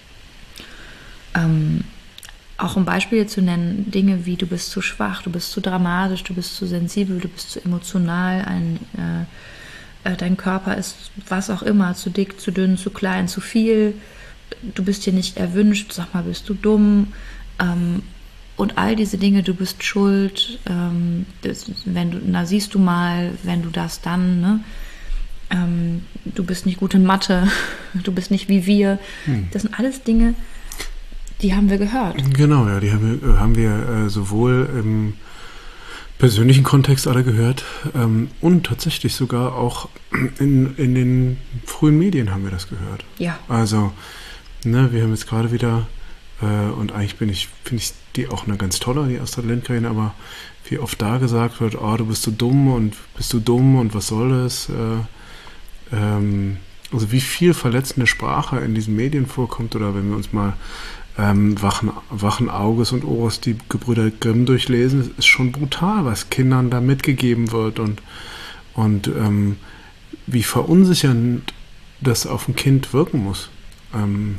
Ähm, auch um Beispiele zu nennen, Dinge wie du bist zu schwach, du bist zu dramatisch, du bist zu sensibel, du bist zu emotional, ein, äh, äh, dein Körper ist was auch immer, zu dick, zu dünn, zu klein, zu viel, du bist hier nicht erwünscht, sag mal, bist du dumm, ähm, und all diese Dinge, du bist schuld, ähm, das, wenn du, na siehst du mal, wenn du das dann, ne? Ähm, du bist nicht gut in Mathe, du bist nicht wie wir. Hm. Das sind alles Dinge, die haben wir gehört. Genau, ja, die haben wir, haben wir äh, sowohl im persönlichen Kontext alle gehört ähm, und tatsächlich sogar auch in, in den frühen Medien haben wir das gehört. Ja. Also, ne, wir haben jetzt gerade wieder äh, und eigentlich bin ich, finde ich die auch eine ganz tolle, die Astrid Lindgren, aber wie oft da gesagt wird, oh, du bist so dumm und bist du dumm und was soll das? Äh, ähm, also wie viel verletzende Sprache in diesen Medien vorkommt, oder wenn wir uns mal ähm, wachen, wachen Auges und Ohres die Gebrüder Grimm durchlesen, es ist schon brutal, was Kindern da mitgegeben wird und, und ähm, wie verunsichernd das auf ein Kind wirken muss. Ähm,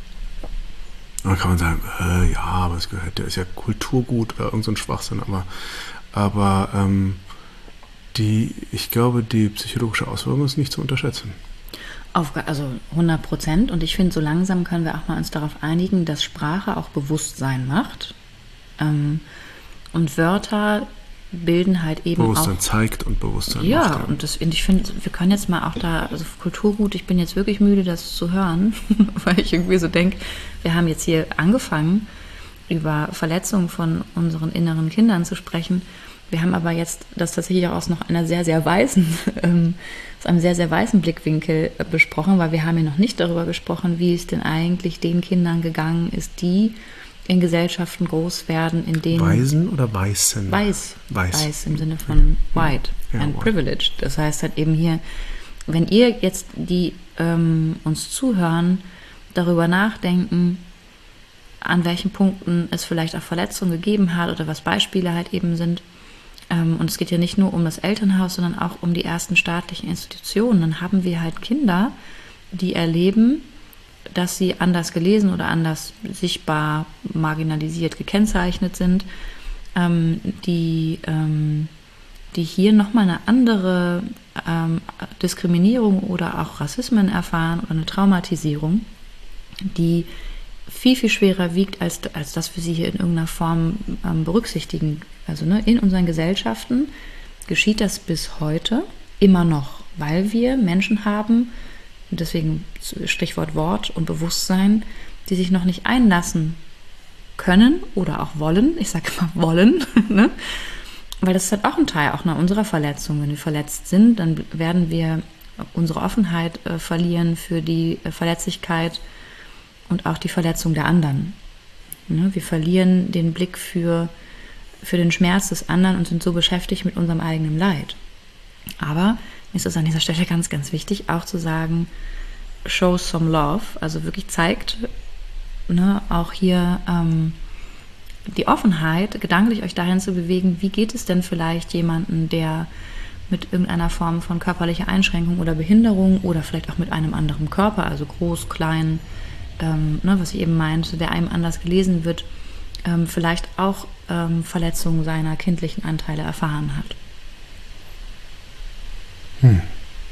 Da kann man sagen, äh, ja, aber es gehört, der ist ja Kulturgut oder irgend so ein Schwachsinn, aber, aber ähm, die, ich glaube, die psychologische Auswirkung ist nicht zu unterschätzen. Auf, also hundert Prozent. Und ich finde, so langsam können wir auch mal uns darauf einigen, dass Sprache auch Bewusstsein macht. Ähm, und Wörter bilden halt eben Bewusstsein auch... zeigt und Bewusstsein ja, macht. Ja, und das, ich finde, wir können jetzt mal auch da, also Kulturgut, ich bin jetzt wirklich müde, das zu hören, weil ich irgendwie so denke, wir haben jetzt hier angefangen, über Verletzungen von unseren inneren Kindern zu sprechen. Wir haben aber jetzt das tatsächlich auch aus noch einer sehr, sehr weißen, ähm, aus einem sehr, sehr weißen Blickwinkel äh, besprochen, weil wir haben ja noch nicht darüber gesprochen, wie es denn eigentlich den Kindern gegangen ist, die in Gesellschaften groß werden, in denen... Weisen oder Weißen? Weiß. Weiß. Weiß im Sinne von white ja, and white. privileged. Das heißt halt eben hier wenn ihr jetzt, die ähm, uns zuhören, darüber nachdenken, an welchen Punkten es vielleicht auch Verletzungen gegeben hat oder was Beispiele halt eben sind. Ähm, und es geht ja nicht nur um das Elternhaus, sondern auch um die ersten staatlichen Institutionen. Dann haben wir halt Kinder, die erleben, dass sie anders gelesen oder anders sichtbar marginalisiert gekennzeichnet sind, ähm, die, ähm, die hier nochmal eine andere ähm, Diskriminierung oder auch Rassismen erfahren oder eine Traumatisierung, die viel, viel schwerer wiegt, als, als dass wir sie hier in irgendeiner Form ähm, berücksichtigen. Also ne, in unseren Gesellschaften geschieht das bis heute immer noch, weil wir Menschen haben, deswegen Stichwort Wort und Bewusstsein, die sich noch nicht einlassen können oder auch wollen, ich sage immer wollen, ne? Weil das ist halt auch ein Teil auch unserer Verletzung. Wenn wir verletzt sind, dann werden wir unsere Offenheit äh, verlieren für die äh, Verletzlichkeit und auch die Verletzung der anderen. Ne? Wir verlieren den Blick für, für den Schmerz des anderen und sind so beschäftigt mit unserem eigenen Leid. Aber mir ist es an dieser Stelle ganz, ganz wichtig, auch zu sagen, show some love, also wirklich zeigt, ne, auch hier ähm, die Offenheit, gedanklich euch dahin zu bewegen, wie geht es denn vielleicht jemandem, der mit irgendeiner Form von körperlicher Einschränkung oder Behinderung oder vielleicht auch mit einem anderen Körper, also groß, klein, ähm, ne, was ich eben meinte, der einem anders gelesen wird, ähm, vielleicht auch ähm, Verletzungen seiner kindlichen Anteile erfahren hat. Hm.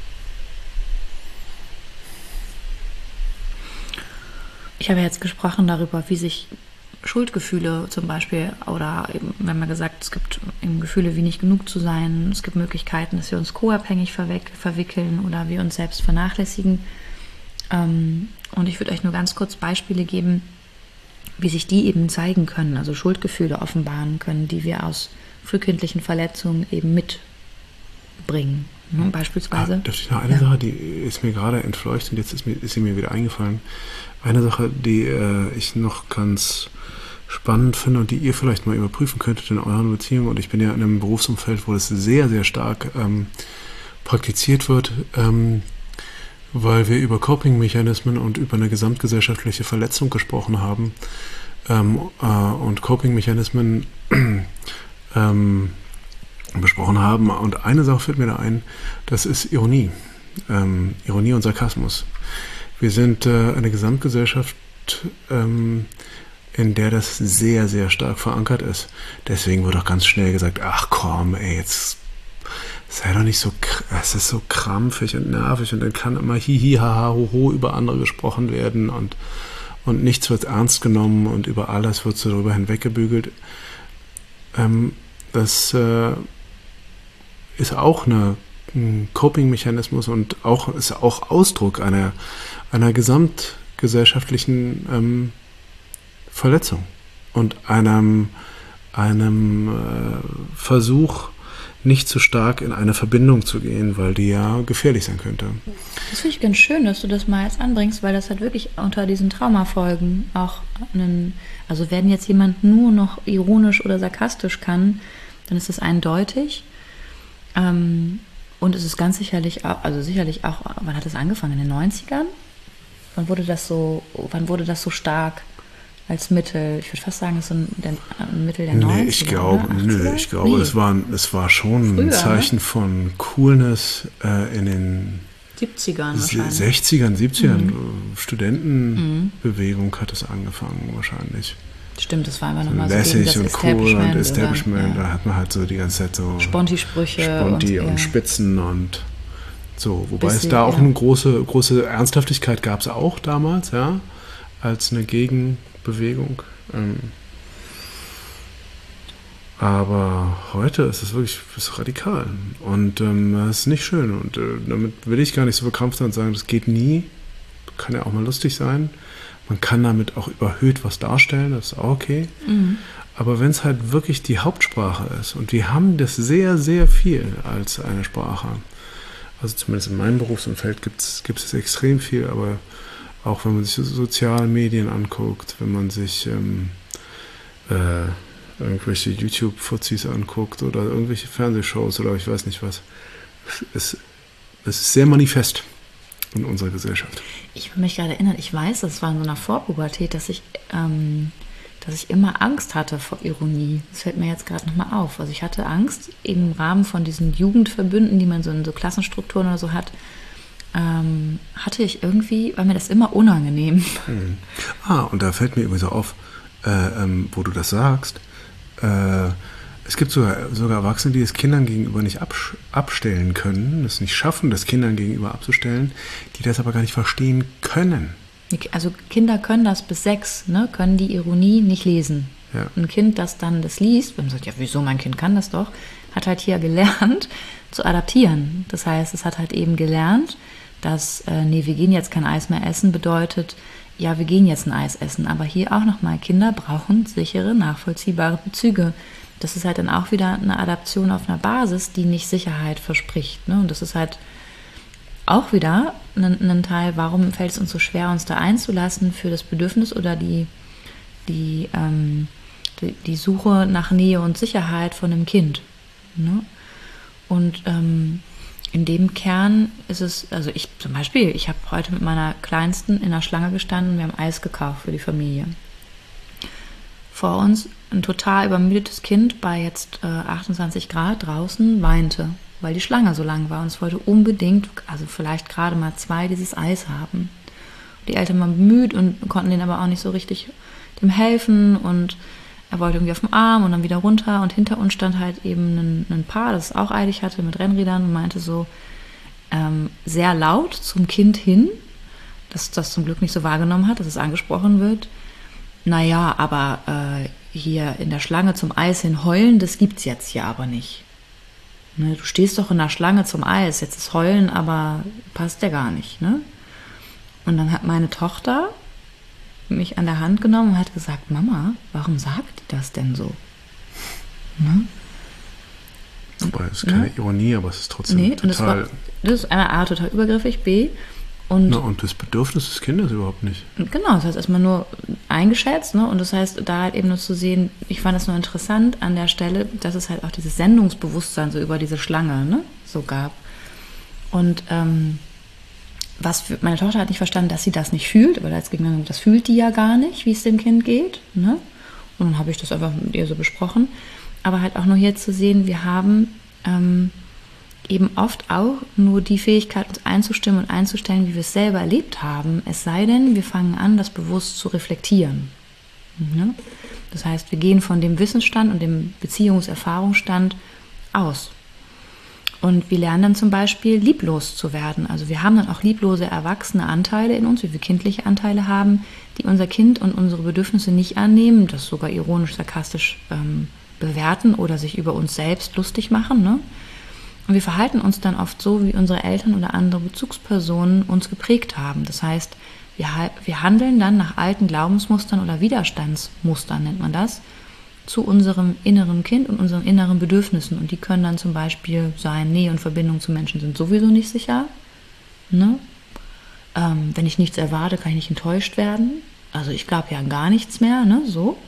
Ich habe jetzt gesprochen darüber, wie sich Schuldgefühle zum Beispiel, oder eben, wenn man gesagt, es gibt eben Gefühle wie nicht genug zu sein, es gibt Möglichkeiten, dass wir uns co-abhängig verwick- verwickeln oder wir uns selbst vernachlässigen. Ähm, und ich würde euch nur ganz kurz Beispiele geben, wie sich die eben zeigen können, also Schuldgefühle offenbaren können, die wir aus frühkindlichen Verletzungen eben mitbringen. Ne, beispielsweise. Ah, darf ich noch eine ja. Sache, die ist mir gerade entfleucht und jetzt ist, mir, ist sie mir wieder eingefallen. Eine Sache, die äh, ich noch ganz spannend finde und die ihr vielleicht mal überprüfen könntet in euren Beziehungen. Und ich bin ja in einem Berufsumfeld, wo das sehr, sehr stark ähm, praktiziert wird, ähm, weil wir über Coping-Mechanismen und über eine gesamtgesellschaftliche Verletzung gesprochen haben. Ähm, äh, und Coping-Mechanismen ähm, besprochen haben. Und eine Sache fällt mir da ein, das ist Ironie. Ähm, Ironie und Sarkasmus. Wir sind äh, eine Gesamtgesellschaft, ähm, in der das sehr, sehr stark verankert ist. Deswegen wird auch ganz schnell gesagt, ach komm, ey, jetzt sei doch nicht so, es ist so krampfig und nervig und dann kann immer hihi, haha, hoho über andere gesprochen werden und, und nichts wird ernst genommen und über alles wird so darüber hinweggebügelt. Ähm, das äh, ist auch eine, ein Coping-Mechanismus und auch, ist auch Ausdruck einer, einer gesamtgesellschaftlichen ähm, Verletzung und einem, einem äh, Versuch, nicht zu stark in eine Verbindung zu gehen, weil die ja gefährlich sein könnte. Das finde ich ganz schön, dass du das mal jetzt anbringst, weil das halt wirklich unter diesen Traumafolgen auch einen, also wenn jetzt jemand nur noch ironisch oder sarkastisch kann, dann ist das eindeutig. Ähm, und es ist ganz sicherlich auch, also sicherlich auch, wann hat das angefangen? In den neunzigern? Wann wurde das so, wann wurde das so stark als Mittel? Ich würde fast sagen, es ist ein, der, ein Mittel der neunziger. Nee, ich glaube, nö, ich glaube, nee. es war, es war schon Früher, ein Zeichen ne? von Coolness äh, in den siebzigern wahrscheinlich. sechzigern, siebzigern. Mhm. Studentenbewegung hat es angefangen wahrscheinlich. Stimmt, das war einfach so nochmal so lässig das und cool und Establishment. Oder, ja. Da hat man halt so die ganze Zeit so Sponti-Sprüche Sponti und, und, und Spitzen und so. Wobei bisschen, es da auch ja. eine große, große Ernsthaftigkeit gab es auch damals, ja, als eine Gegenbewegung. Ähm, aber heute ist es wirklich ist radikal und ähm, das ist nicht schön und äh, damit will ich gar nicht so verkrampft sein und sagen, das geht nie. Kann ja auch mal lustig sein. Man kann damit auch überhöht was darstellen, das ist auch okay. Mhm. Aber wenn es halt wirklich die Hauptsprache ist, und wir haben das sehr, sehr viel als eine Sprache, also zumindest in meinem Berufsumfeld gibt es extrem viel, aber auch wenn man sich soziale Medien anguckt, wenn man sich ähm, äh, irgendwelche YouTube-Fuzis anguckt oder irgendwelche Fernsehshows oder ich weiß nicht was, es, Es ist sehr manifest in unserer Gesellschaft. Ich will mich gerade erinnern, ich weiß, das war in so einer Vorpubertät, dass ich, ähm, dass ich immer Angst hatte vor Ironie. Das fällt mir jetzt gerade nochmal auf. Also ich hatte Angst, eben im Rahmen von diesen Jugendverbünden, die man so in so Klassenstrukturen oder so hat, ähm, hatte ich irgendwie, war mir das immer unangenehm. Mhm. Ah, und da fällt mir übrigens auch auf, äh, ähm, wo du das sagst, äh, es gibt sogar, sogar Erwachsene, die es Kindern gegenüber nicht absch- abstellen können, es nicht schaffen, das Kindern gegenüber abzustellen, die das aber gar nicht verstehen können. Also Kinder können das bis sechs, ne, können die Ironie nicht lesen. Ja. Ein Kind, das dann das liest, wenn man sagt, ja, wieso, mein Kind kann das doch, hat halt hier gelernt zu adaptieren. Das heißt, es hat halt eben gelernt, dass, äh, nee, wir gehen jetzt kein Eis mehr essen, bedeutet, ja, wir gehen jetzt ein Eis essen. Aber hier auch nochmal, Kinder brauchen sichere, nachvollziehbare Bezüge. Das ist halt dann auch wieder eine Adaption auf einer Basis, die nicht Sicherheit verspricht. Ne? Und das ist halt auch wieder ein, ein Teil, warum fällt es uns so schwer, uns da einzulassen für das Bedürfnis oder die, die, ähm, die, die Suche nach Nähe und Sicherheit von einem Kind. Ne? Und ähm, in dem Kern ist es, also ich zum Beispiel, ich habe heute mit meiner Kleinsten in der Schlange gestanden, wir haben Eis gekauft für die Familie. Vor uns ein total übermüdetes Kind bei jetzt äh, achtundzwanzig Grad draußen weinte, weil die Schlange so lang war und es wollte unbedingt, also vielleicht gerade mal zwei, dieses Eis haben. Die Eltern waren bemüht und konnten denen aber auch nicht so richtig dem helfen und er wollte irgendwie auf dem Arm und dann wieder runter und hinter uns stand halt eben ein, ein Paar, das es auch eilig hatte mit Rennrädern und meinte so ähm, sehr laut zum Kind hin, das das zum Glück nicht so wahrgenommen hat, dass es angesprochen wird. Naja, aber äh, hier in der Schlange zum Eis hin heulen, das gibt's jetzt hier aber nicht. Ne, du stehst doch in der Schlange zum Eis, jetzt ist heulen, aber passt ja gar nicht. Ne? Und dann hat meine Tochter mich an der Hand genommen und hat gesagt, Mama, warum sagt die das denn so? Ne? Wobei, es ist keine ne? Ironie, aber es ist trotzdem nee, total... Und das, war, das ist einmal A, total übergriffig, B, und, Na, und das Bedürfnis des Kindes überhaupt nicht. Genau, das heißt erstmal nur eingeschätzt, ne? Und das heißt, da halt eben nur zu sehen, ich fand es nur interessant an der Stelle, dass es halt auch dieses Sendungsbewusstsein so über diese Schlange, ne, so gab. Und ähm, was für, meine Tochter hat nicht verstanden, dass sie das nicht fühlt, aber als Gegner, das fühlt die ja gar nicht, wie es dem Kind geht, ne? Und dann habe ich das einfach mit ihr so besprochen. Aber halt auch nur hier zu sehen, wir haben ähm, eben oft auch nur die Fähigkeit, uns einzustimmen und einzustellen, wie wir es selber erlebt haben. Es sei denn, wir fangen an, das bewusst zu reflektieren. Ne? Das heißt, wir gehen von dem Wissensstand und dem Beziehungserfahrungsstand aus. Und wir lernen dann zum Beispiel, lieblos zu werden. Also wir haben dann auch lieblose, erwachsene Anteile in uns, wie wir kindliche Anteile haben, die unser Kind und unsere Bedürfnisse nicht annehmen, das sogar ironisch, sarkastisch ähm, bewerten oder sich über uns selbst lustig machen, ne? Und wir verhalten uns dann oft so, wie unsere Eltern oder andere Bezugspersonen uns geprägt haben. Das heißt, wir, wir handeln dann nach alten Glaubensmustern oder Widerstandsmustern, nennt man das, zu unserem inneren Kind und unseren inneren Bedürfnissen. Und die können dann zum Beispiel sein, Nähe und Verbindung zu Menschen sind sowieso nicht sicher. Ne? Ähm, wenn ich nichts erwarte, kann ich nicht enttäuscht werden. Also ich glaube ja an gar nichts mehr, ne? So.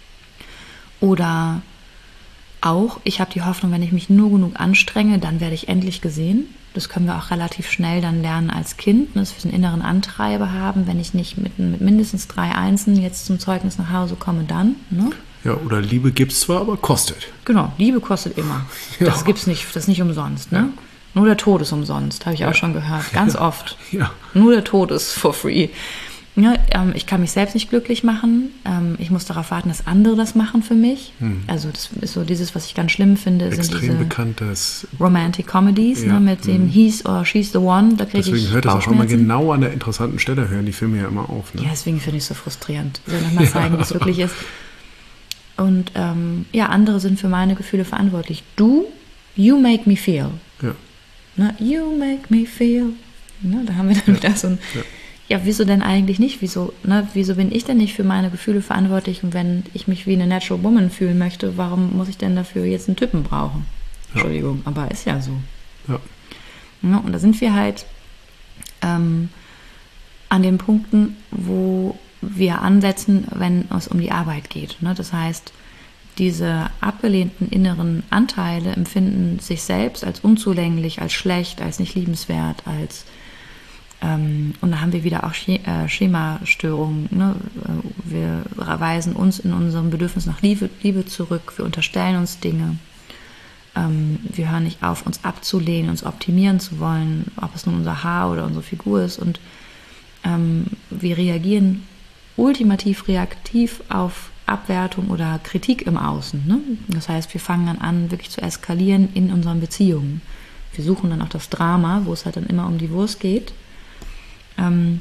Oder auch, ich habe die Hoffnung, wenn ich mich nur genug anstrenge, dann werde ich endlich gesehen. Das können wir auch relativ schnell dann lernen als Kind, dass wir einen inneren Antreiber haben. Wenn ich nicht mit, mit mindestens drei Einsen jetzt zum Zeugnis nach Hause komme, dann. Ne? Ja, oder Liebe gibt es zwar, aber kostet. Genau, Liebe kostet immer. Ja. Das gibt's nicht, das ist nicht umsonst. Ne? Ja. Nur der Tod ist umsonst, habe ich ja. auch schon gehört, ganz ja. oft. Ja. Nur der Tod ist for free. Ja, ähm, ich kann mich selbst nicht glücklich machen. Ähm, ich muss darauf warten, dass andere das machen für mich. Hm. Also das ist so dieses, was ich ganz schlimm finde, Extrem sind diese bekanntes Romantic Comedies, ja. ne, mit dem hm. He's or She's the One. Da kriege ich Deswegen hört das auch immer genau an der interessanten Stelle, hören die Filme ja immer auf. Ne? Ja, deswegen finde ich es so frustrierend. Ich will nochmal zeigen, ja. wie es wirklich ist. Und ähm, ja, andere sind für meine Gefühle verantwortlich. Du, you make me feel. Ja. Ne, you make me feel. Ne, da haben wir dann ja. wieder so ein... Ja. Ja, wieso denn eigentlich nicht? Wieso, ne, wieso bin ich denn nicht für meine Gefühle verantwortlich? Und wenn ich mich wie eine Natural Woman fühlen möchte, warum muss ich denn dafür jetzt einen Typen brauchen? Ja. Entschuldigung, aber ist ja so. Ja. Ja, und da sind wir halt ähm, an den Punkten, wo wir ansetzen, wenn es um die Arbeit geht. Ne? Das heißt, diese abgelehnten inneren Anteile empfinden sich selbst als unzulänglich, als schlecht, als nicht liebenswert, als ähm, und da haben wir wieder auch Schemastörungen. Ne? Wir weisen uns in unserem Bedürfnis nach Liebe, Liebe zurück, wir unterstellen uns Dinge, ähm, wir hören nicht auf, uns abzulehnen, uns optimieren zu wollen, ob es nun unser Haar oder unsere Figur ist, und ähm, wir reagieren ultimativ reaktiv auf Abwertung oder Kritik im Außen. Ne? Das heißt, wir fangen dann an, wirklich zu eskalieren in unseren Beziehungen. Wir suchen dann auch das Drama, wo es halt dann immer um die Wurst geht. Ähm,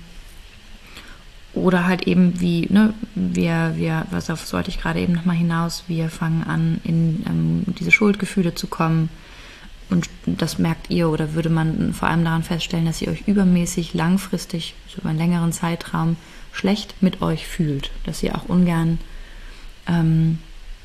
oder halt eben wie, ne, wir, wir, was auf sollte ich gerade eben nochmal hinaus, wir fangen an, in ähm, diese Schuldgefühle zu kommen. Und das merkt ihr, oder würde man vor allem daran feststellen, dass ihr euch übermäßig langfristig, so über einen längeren Zeitraum, schlecht mit euch fühlt. Dass ihr auch ungern ähm,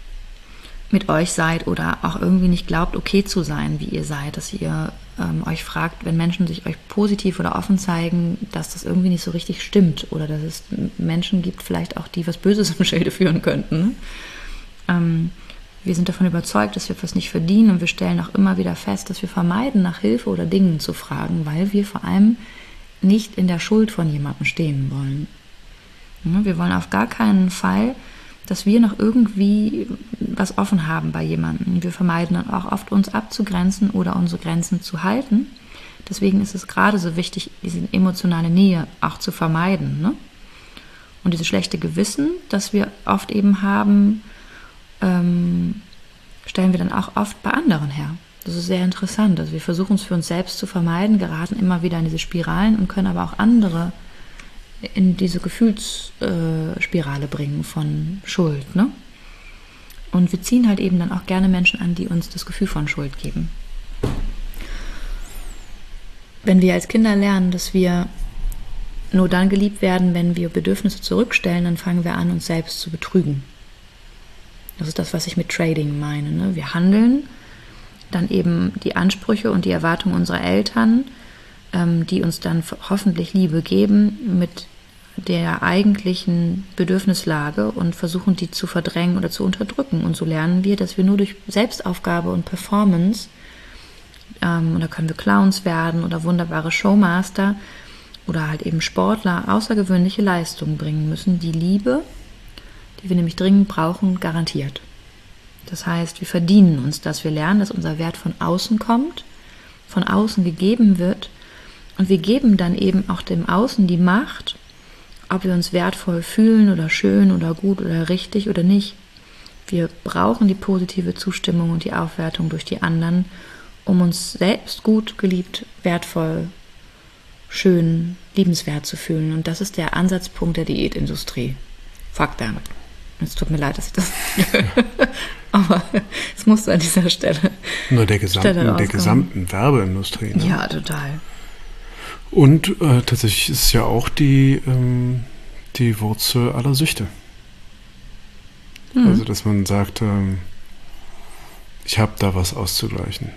mit euch seid oder auch irgendwie nicht glaubt, okay zu sein, wie ihr seid. Dass ihr ähm, euch fragt, wenn Menschen sich euch positiv oder offen zeigen, dass das irgendwie nicht so richtig stimmt. Oder dass es Menschen gibt, vielleicht auch, die was Böses im Schilde führen könnten. Ne? Ähm, Wir sind davon überzeugt, dass wir etwas nicht verdienen, und wir stellen auch immer wieder fest, dass wir vermeiden, nach Hilfe oder Dingen zu fragen, weil wir vor allem nicht in der Schuld von jemandem stehen wollen. Wir wollen auf gar keinen Fall, dass wir noch irgendwie was offen haben bei jemandem. Wir vermeiden dann auch oft, uns abzugrenzen oder unsere Grenzen zu halten. Deswegen ist es gerade so wichtig, diese emotionale Nähe auch zu vermeiden. Ne? Und dieses schlechte Gewissen, das wir oft eben haben, ähm, stellen wir dann auch oft bei anderen her. Das ist sehr interessant. Also wir versuchen es für uns selbst zu vermeiden, geraten immer wieder in diese Spiralen und können aber auch andere in diese Gefühlsspirale äh, bringen von Schuld. Ne? Und wir ziehen halt eben dann auch gerne Menschen an, die uns das Gefühl von Schuld geben. Wenn wir als Kinder lernen, dass wir nur dann geliebt werden, wenn wir Bedürfnisse zurückstellen, dann fangen wir an, uns selbst zu betrügen. Das ist das, was ich mit Trading meine. Ne? Wir handeln dann eben die Ansprüche und die Erwartungen unserer Eltern, ähm, die uns dann hoffentlich Liebe geben, mit der eigentlichen Bedürfnislage und versuchen, die zu verdrängen oder zu unterdrücken. Und so lernen wir, dass wir nur durch Selbstaufgabe und Performance, ähm, und da können wir Clowns werden oder wunderbare Showmaster oder halt eben Sportler, außergewöhnliche Leistungen bringen müssen, die Liebe, die wir nämlich dringend brauchen, garantiert. Das heißt, wir verdienen uns das. Wir lernen, dass unser Wert von außen kommt, von außen gegeben wird, und wir geben dann eben auch dem Außen die Macht, ob wir uns wertvoll fühlen oder schön oder gut oder richtig oder nicht. Wir brauchen die positive Zustimmung und die Aufwertung durch die anderen, um uns selbst gut, geliebt, wertvoll, schön, liebenswert zu fühlen. Und das ist der Ansatzpunkt der Diätindustrie. Fuck them. Es tut mir leid, dass ich das aber es musste an dieser Stelle. Nur der gesamten, der gesamten Werbeindustrie. Ne? Ja, total. Und äh, tatsächlich ist es ja auch die, ähm, die Wurzel aller Süchte. Hm. Also, dass man sagt, ähm, ich habe da was auszugleichen.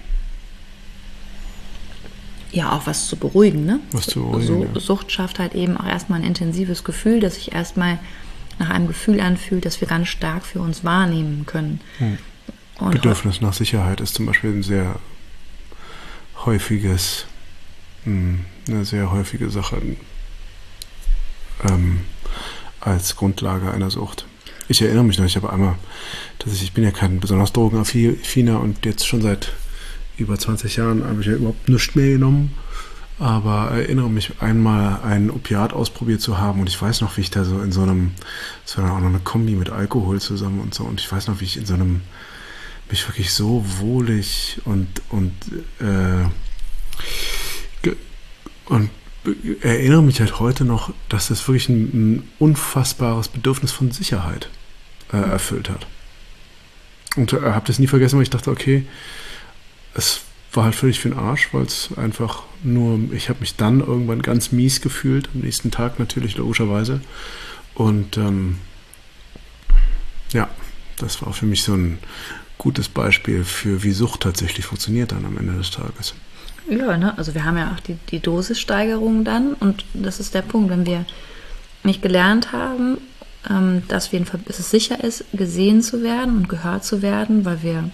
Ja, auch was zu beruhigen, ne? Was zu beruhigen, so, ja. Sucht schafft halt eben auch erstmal ein intensives Gefühl, das sich erstmal nach einem Gefühl anfühlt, das wir ganz stark für uns wahrnehmen können. Hm. Und Bedürfnis nach Sicherheit ist zum Beispiel ein sehr häufiges, eine sehr häufige Sache ähm, als Grundlage einer Sucht. Ich erinnere mich noch, ich habe einmal, dass ich, ich bin ja kein besonders drogenaffiner und jetzt schon seit über zwanzig Jahren habe ich ja überhaupt nichts mehr genommen, aber erinnere mich einmal ein Opiat ausprobiert zu haben, und ich weiß noch, wie ich da so in so einem, es war dann auch noch eine Kombi mit Alkohol zusammen und so, und ich weiß noch, wie ich in so einem, mich wirklich so wohlig und und äh, und erinnere mich halt heute noch, dass das wirklich ein, ein unfassbares Bedürfnis von Sicherheit äh, erfüllt hat. Und äh, habe das nie vergessen, weil ich dachte, okay, es war halt völlig für den Arsch, weil es einfach nur, ich habe mich dann irgendwann ganz mies gefühlt, am nächsten Tag natürlich logischerweise. Und ähm, ja, das war für mich so ein gutes Beispiel für, wie Sucht tatsächlich funktioniert dann am Ende des Tages. Ja, ne? Also wir haben ja auch die, die Dosissteigerung dann, und das ist der Punkt, wenn wir nicht gelernt haben, ähm, dass, wir in, dass es sicher ist, gesehen zu werden und gehört zu werden, weil wir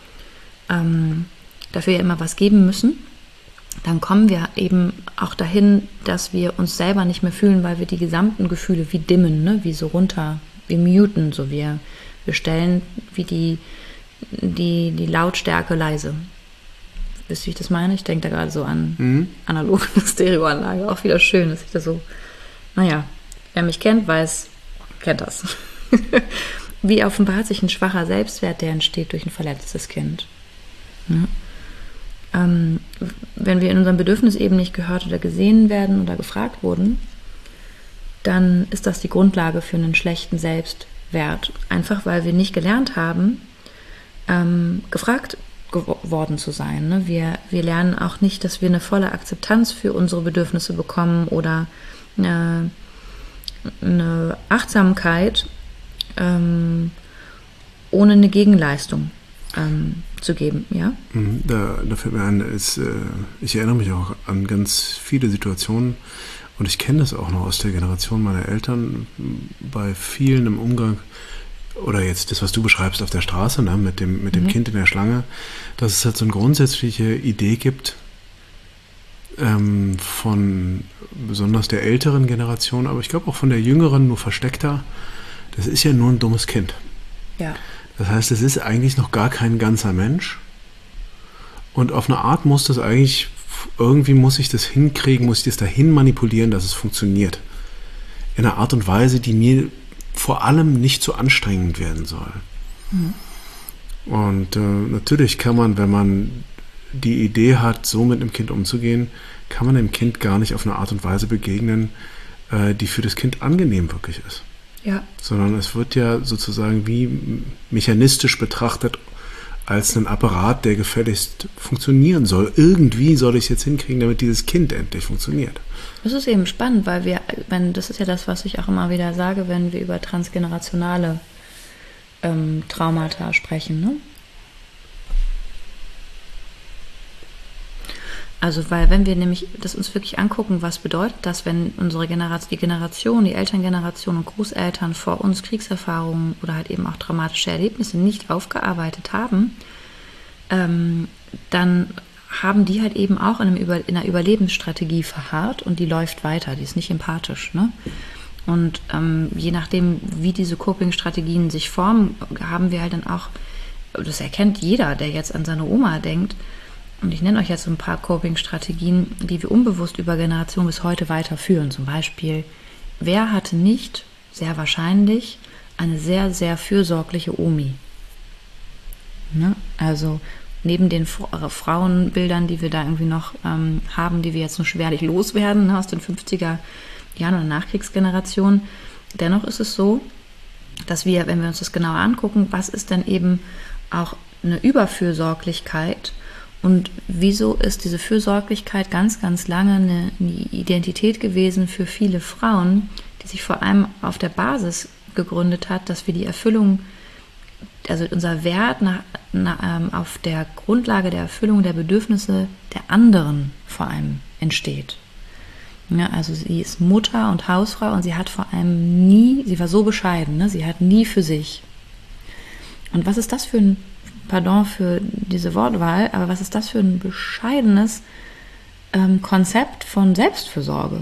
ähm, dafür ja immer was geben müssen, dann kommen wir eben auch dahin, dass wir uns selber nicht mehr fühlen, weil wir die gesamten Gefühle wie dimmen, ne? Wie so runter, wie muten, so wir, wir stellen wie die, die, die Lautstärke leise. Wisst ihr, wie ich das meine? Ich denke da gerade so an mhm. analoge Stereoanlage, auch wieder schön, dass ich da so, naja, wer mich kennt, weiß, kennt das. Wie offenbart sich ein schwacher Selbstwert, der entsteht durch ein verletztes Kind. Ja. Ähm, wenn wir in unserem Bedürfnis eben nicht gehört oder gesehen werden oder gefragt wurden, dann ist das die Grundlage für einen schlechten Selbstwert. Einfach weil wir nicht gelernt haben, ähm, gefragt geworden zu sein. Ne? Wir, wir lernen auch nicht, dass wir eine volle Akzeptanz für unsere Bedürfnisse bekommen oder eine, eine Achtsamkeit ähm, ohne eine Gegenleistung ähm, zu geben. Ja? Da, da fällt mir ein, ist, äh, ich erinnere mich auch an ganz viele Situationen und ich kenne das auch noch aus der Generation meiner Eltern, bei vielen im Umgang oder jetzt das, was du beschreibst auf der Straße, ne, mit dem, mit dem mhm. Kind in der Schlange, dass es halt so eine grundsätzliche Idee gibt ähm, von besonders der älteren Generation, aber ich glaube auch von der jüngeren, nur versteckter, das ist ja nur ein dummes Kind. Ja. Das heißt, es ist eigentlich noch gar kein ganzer Mensch und auf eine Art muss das eigentlich, irgendwie muss ich das hinkriegen, muss ich das dahin manipulieren, dass es funktioniert. In einer Art und Weise, die mir vor allem nicht so anstrengend werden soll. Mhm. Und äh, natürlich kann man, wenn man die Idee hat, so mit einem Kind umzugehen, kann man dem Kind gar nicht auf eine Art und Weise begegnen, äh, die für das Kind angenehm wirklich ist. Ja. Sondern es wird ja sozusagen wie mechanistisch betrachtet als ein Apparat, der gefälligst funktionieren soll. Irgendwie soll ich es jetzt hinkriegen, damit dieses Kind endlich funktioniert. Das ist eben spannend, weil wir, wenn, das ist ja das, was ich auch immer wieder sage, wenn wir über transgenerationale ähm, Traumata sprechen. Ne? Also, weil wenn wir nämlich das uns wirklich angucken, was bedeutet das, wenn unsere Generation, die Generation, die Elterngeneration und Großeltern vor uns Kriegserfahrungen oder halt eben auch traumatische Erlebnisse nicht aufgearbeitet haben, ähm, dann haben die halt eben auch in, einem Über, in einer Überlebensstrategie verharrt und die läuft weiter, die ist nicht empathisch. Ne? Und ähm, je nachdem, wie diese Coping-Strategien sich formen, haben wir halt dann auch, das erkennt jeder, der jetzt an seine Oma denkt, und ich nenne euch jetzt so ein paar Coping-Strategien, die wir unbewusst über Generationen bis heute weiterführen. Zum Beispiel, wer hatte nicht, sehr wahrscheinlich, eine sehr, sehr fürsorgliche Omi? Ne? Also neben den Frauenbildern, die wir da irgendwie noch ähm, haben, die wir jetzt nur schwerlich loswerden, ne, aus den fünfziger Jahren oder Nachkriegsgenerationen. Dennoch ist es so, dass wir, wenn wir uns das genauer angucken, was ist denn eben auch eine Überfürsorglichkeit und wieso ist diese Fürsorglichkeit ganz, ganz lange eine, eine Identität gewesen für viele Frauen, die sich vor allem auf der Basis gegründet hat, dass wir die Erfüllung, also unser Wert nach, nach, ähm, auf der Grundlage der Erfüllung der Bedürfnisse der anderen vor allem entsteht. Ja, also sie ist Mutter und Hausfrau und sie hat vor allem nie, sie war so bescheiden, ne? Sie hat nie für sich. Und was ist das für ein, pardon für diese Wortwahl, aber was ist das für ein bescheidenes ähm, Konzept von Selbstfürsorge?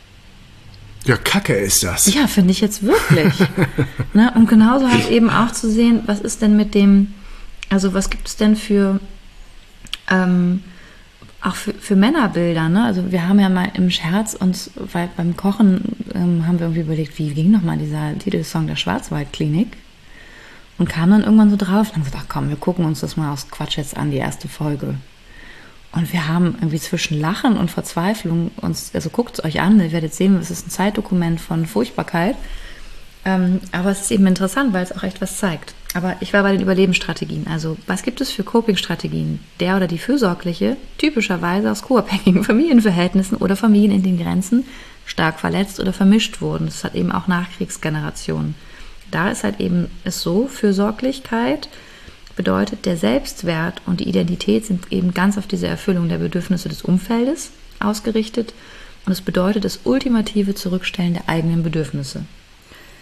Ja, Kacke ist das. Ja, finde ich jetzt wirklich. Ne? Und genauso halt eben auch zu sehen, was ist denn mit dem, also was gibt es denn für, ähm, auch für, für Männerbilder, ne? Also wir haben ja mal im Scherz uns, weil beim Kochen ähm, haben wir irgendwie überlegt, wie ging nochmal dieser Titelsong der Schwarzwaldklinik? Und kamen dann irgendwann so drauf und haben gesagt, ach komm, wir gucken uns das mal aus Quatsch jetzt an, die erste Folge. Und wir haben irgendwie zwischen Lachen und Verzweiflung uns, also guckt es euch an, ihr werdet sehen, es ist ein Zeitdokument von Furchtbarkeit. Ähm, aber es ist eben interessant, weil es auch echt was zeigt. Aber ich war bei den Überlebensstrategien. Also was gibt es für Coping-Strategien? Der oder die Fürsorgliche, typischerweise aus co-abhängigen Familienverhältnissen oder Familien, in denen Grenzen stark verletzt oder vermischt wurden. Das hat eben auch Nachkriegsgenerationen. Da ist halt eben es so, Fürsorglichkeit bedeutet, der Selbstwert und die Identität sind eben ganz auf diese Erfüllung der Bedürfnisse des Umfeldes ausgerichtet und es bedeutet das ultimative Zurückstellen der eigenen Bedürfnisse.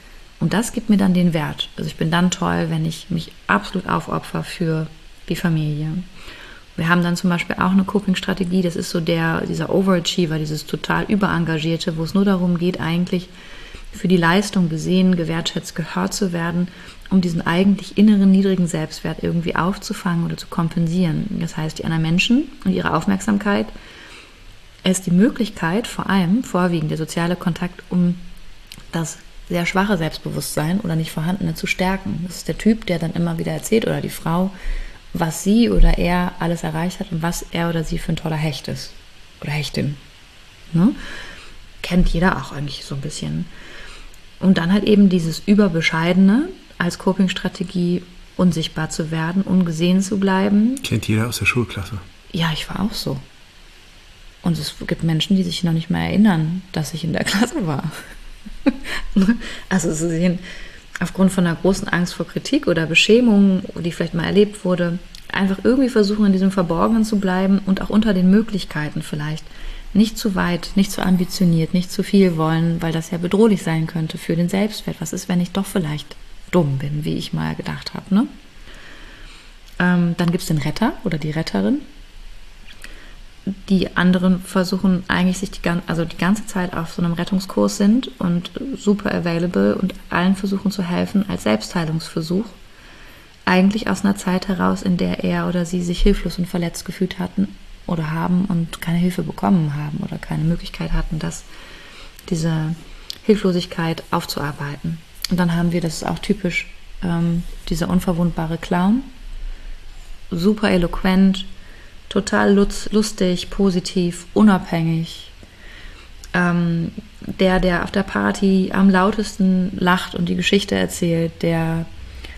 Und das gibt mir dann den Wert. Also ich bin dann toll, wenn ich mich absolut aufopfer für die Familie. Wir haben dann zum Beispiel auch eine Coping-Strategie, das ist so der, dieser Overachiever, dieses total Überengagierte, wo es nur darum geht, eigentlich für die Leistung gesehen, gewertschätzt, gehört zu werden, um diesen eigentlich inneren, niedrigen Selbstwert irgendwie aufzufangen oder zu kompensieren. Das heißt, die anderen Menschen und ihre Aufmerksamkeit ist die Möglichkeit, vor allem vorwiegend der soziale Kontakt, um das sehr schwache Selbstbewusstsein oder nicht vorhandene zu stärken. Das ist der Typ, der dann immer wieder erzählt, oder die Frau, was sie oder er alles erreicht hat und was er oder sie für ein toller Hecht ist. Oder Hechtin. Ne? Kennt jeder auch eigentlich so ein bisschen. Und dann halt eben dieses Überbescheidene als Coping-Strategie, unsichtbar zu werden, ungesehen zu bleiben. Kennt jeder aus der Schulklasse. Ja, ich war auch so. Und es gibt Menschen, die sich noch nicht mehr erinnern, dass ich in der Klasse war. Also zu sehen, aufgrund von einer großen Angst vor Kritik oder Beschämung, die vielleicht mal erlebt wurde, einfach irgendwie versuchen, in diesem Verborgenen zu bleiben und auch unter den Möglichkeiten vielleicht nicht zu weit, nicht zu ambitioniert, nicht zu viel wollen, weil das ja bedrohlich sein könnte für den Selbstwert. Was ist, wenn ich doch vielleicht dumm bin, wie ich mal gedacht habe, ne? Ähm, dann gibt es den Retter oder die Retterin. Die anderen versuchen eigentlich sich die, also die ganze Zeit auf so einem Rettungskurs sind und super available und allen versuchen zu helfen als Selbstheilungsversuch. Eigentlich aus einer Zeit heraus, in der er oder sie sich hilflos und verletzt gefühlt hatten oder haben und keine Hilfe bekommen haben oder keine Möglichkeit hatten, das, diese Hilflosigkeit aufzuarbeiten. Und dann haben wir, das ist auch typisch, ähm, dieser unverwundbare Clown, super eloquent, total lustig, positiv, unabhängig. Ähm, der, der auf der Party am lautesten lacht und die Geschichte erzählt, der,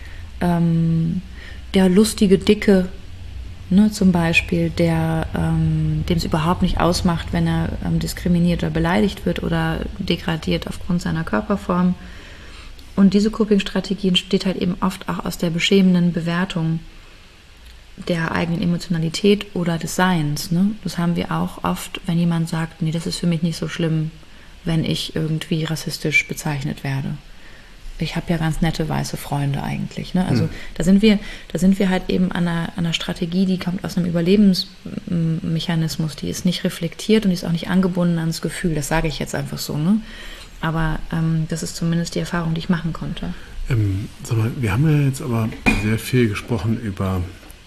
ähm, der lustige Dicke, ne, zum Beispiel, der, ähm, dem es überhaupt nicht ausmacht, wenn er ähm, diskriminiert oder beleidigt wird oder degradiert aufgrund seiner Körperform. Und diese Coping-Strategie entsteht halt eben oft auch aus der beschämenden Bewertung der eigenen Emotionalität oder des Seins. Ne? Das haben wir auch oft, wenn jemand sagt, nee, das ist für mich nicht so schlimm, wenn ich irgendwie rassistisch bezeichnet werde. Ich habe ja ganz nette weiße Freunde eigentlich. Ne? Also hm. da sind wir, da sind wir halt eben an einer, an einer Strategie, die kommt aus einem Überlebensmechanismus, die ist nicht reflektiert und die ist auch nicht angebunden ans Gefühl. Das sage ich jetzt einfach so. Ne? Aber ähm, das ist zumindest die Erfahrung, die ich machen konnte. Ähm, sag mal, wir haben ja jetzt aber sehr viel gesprochen über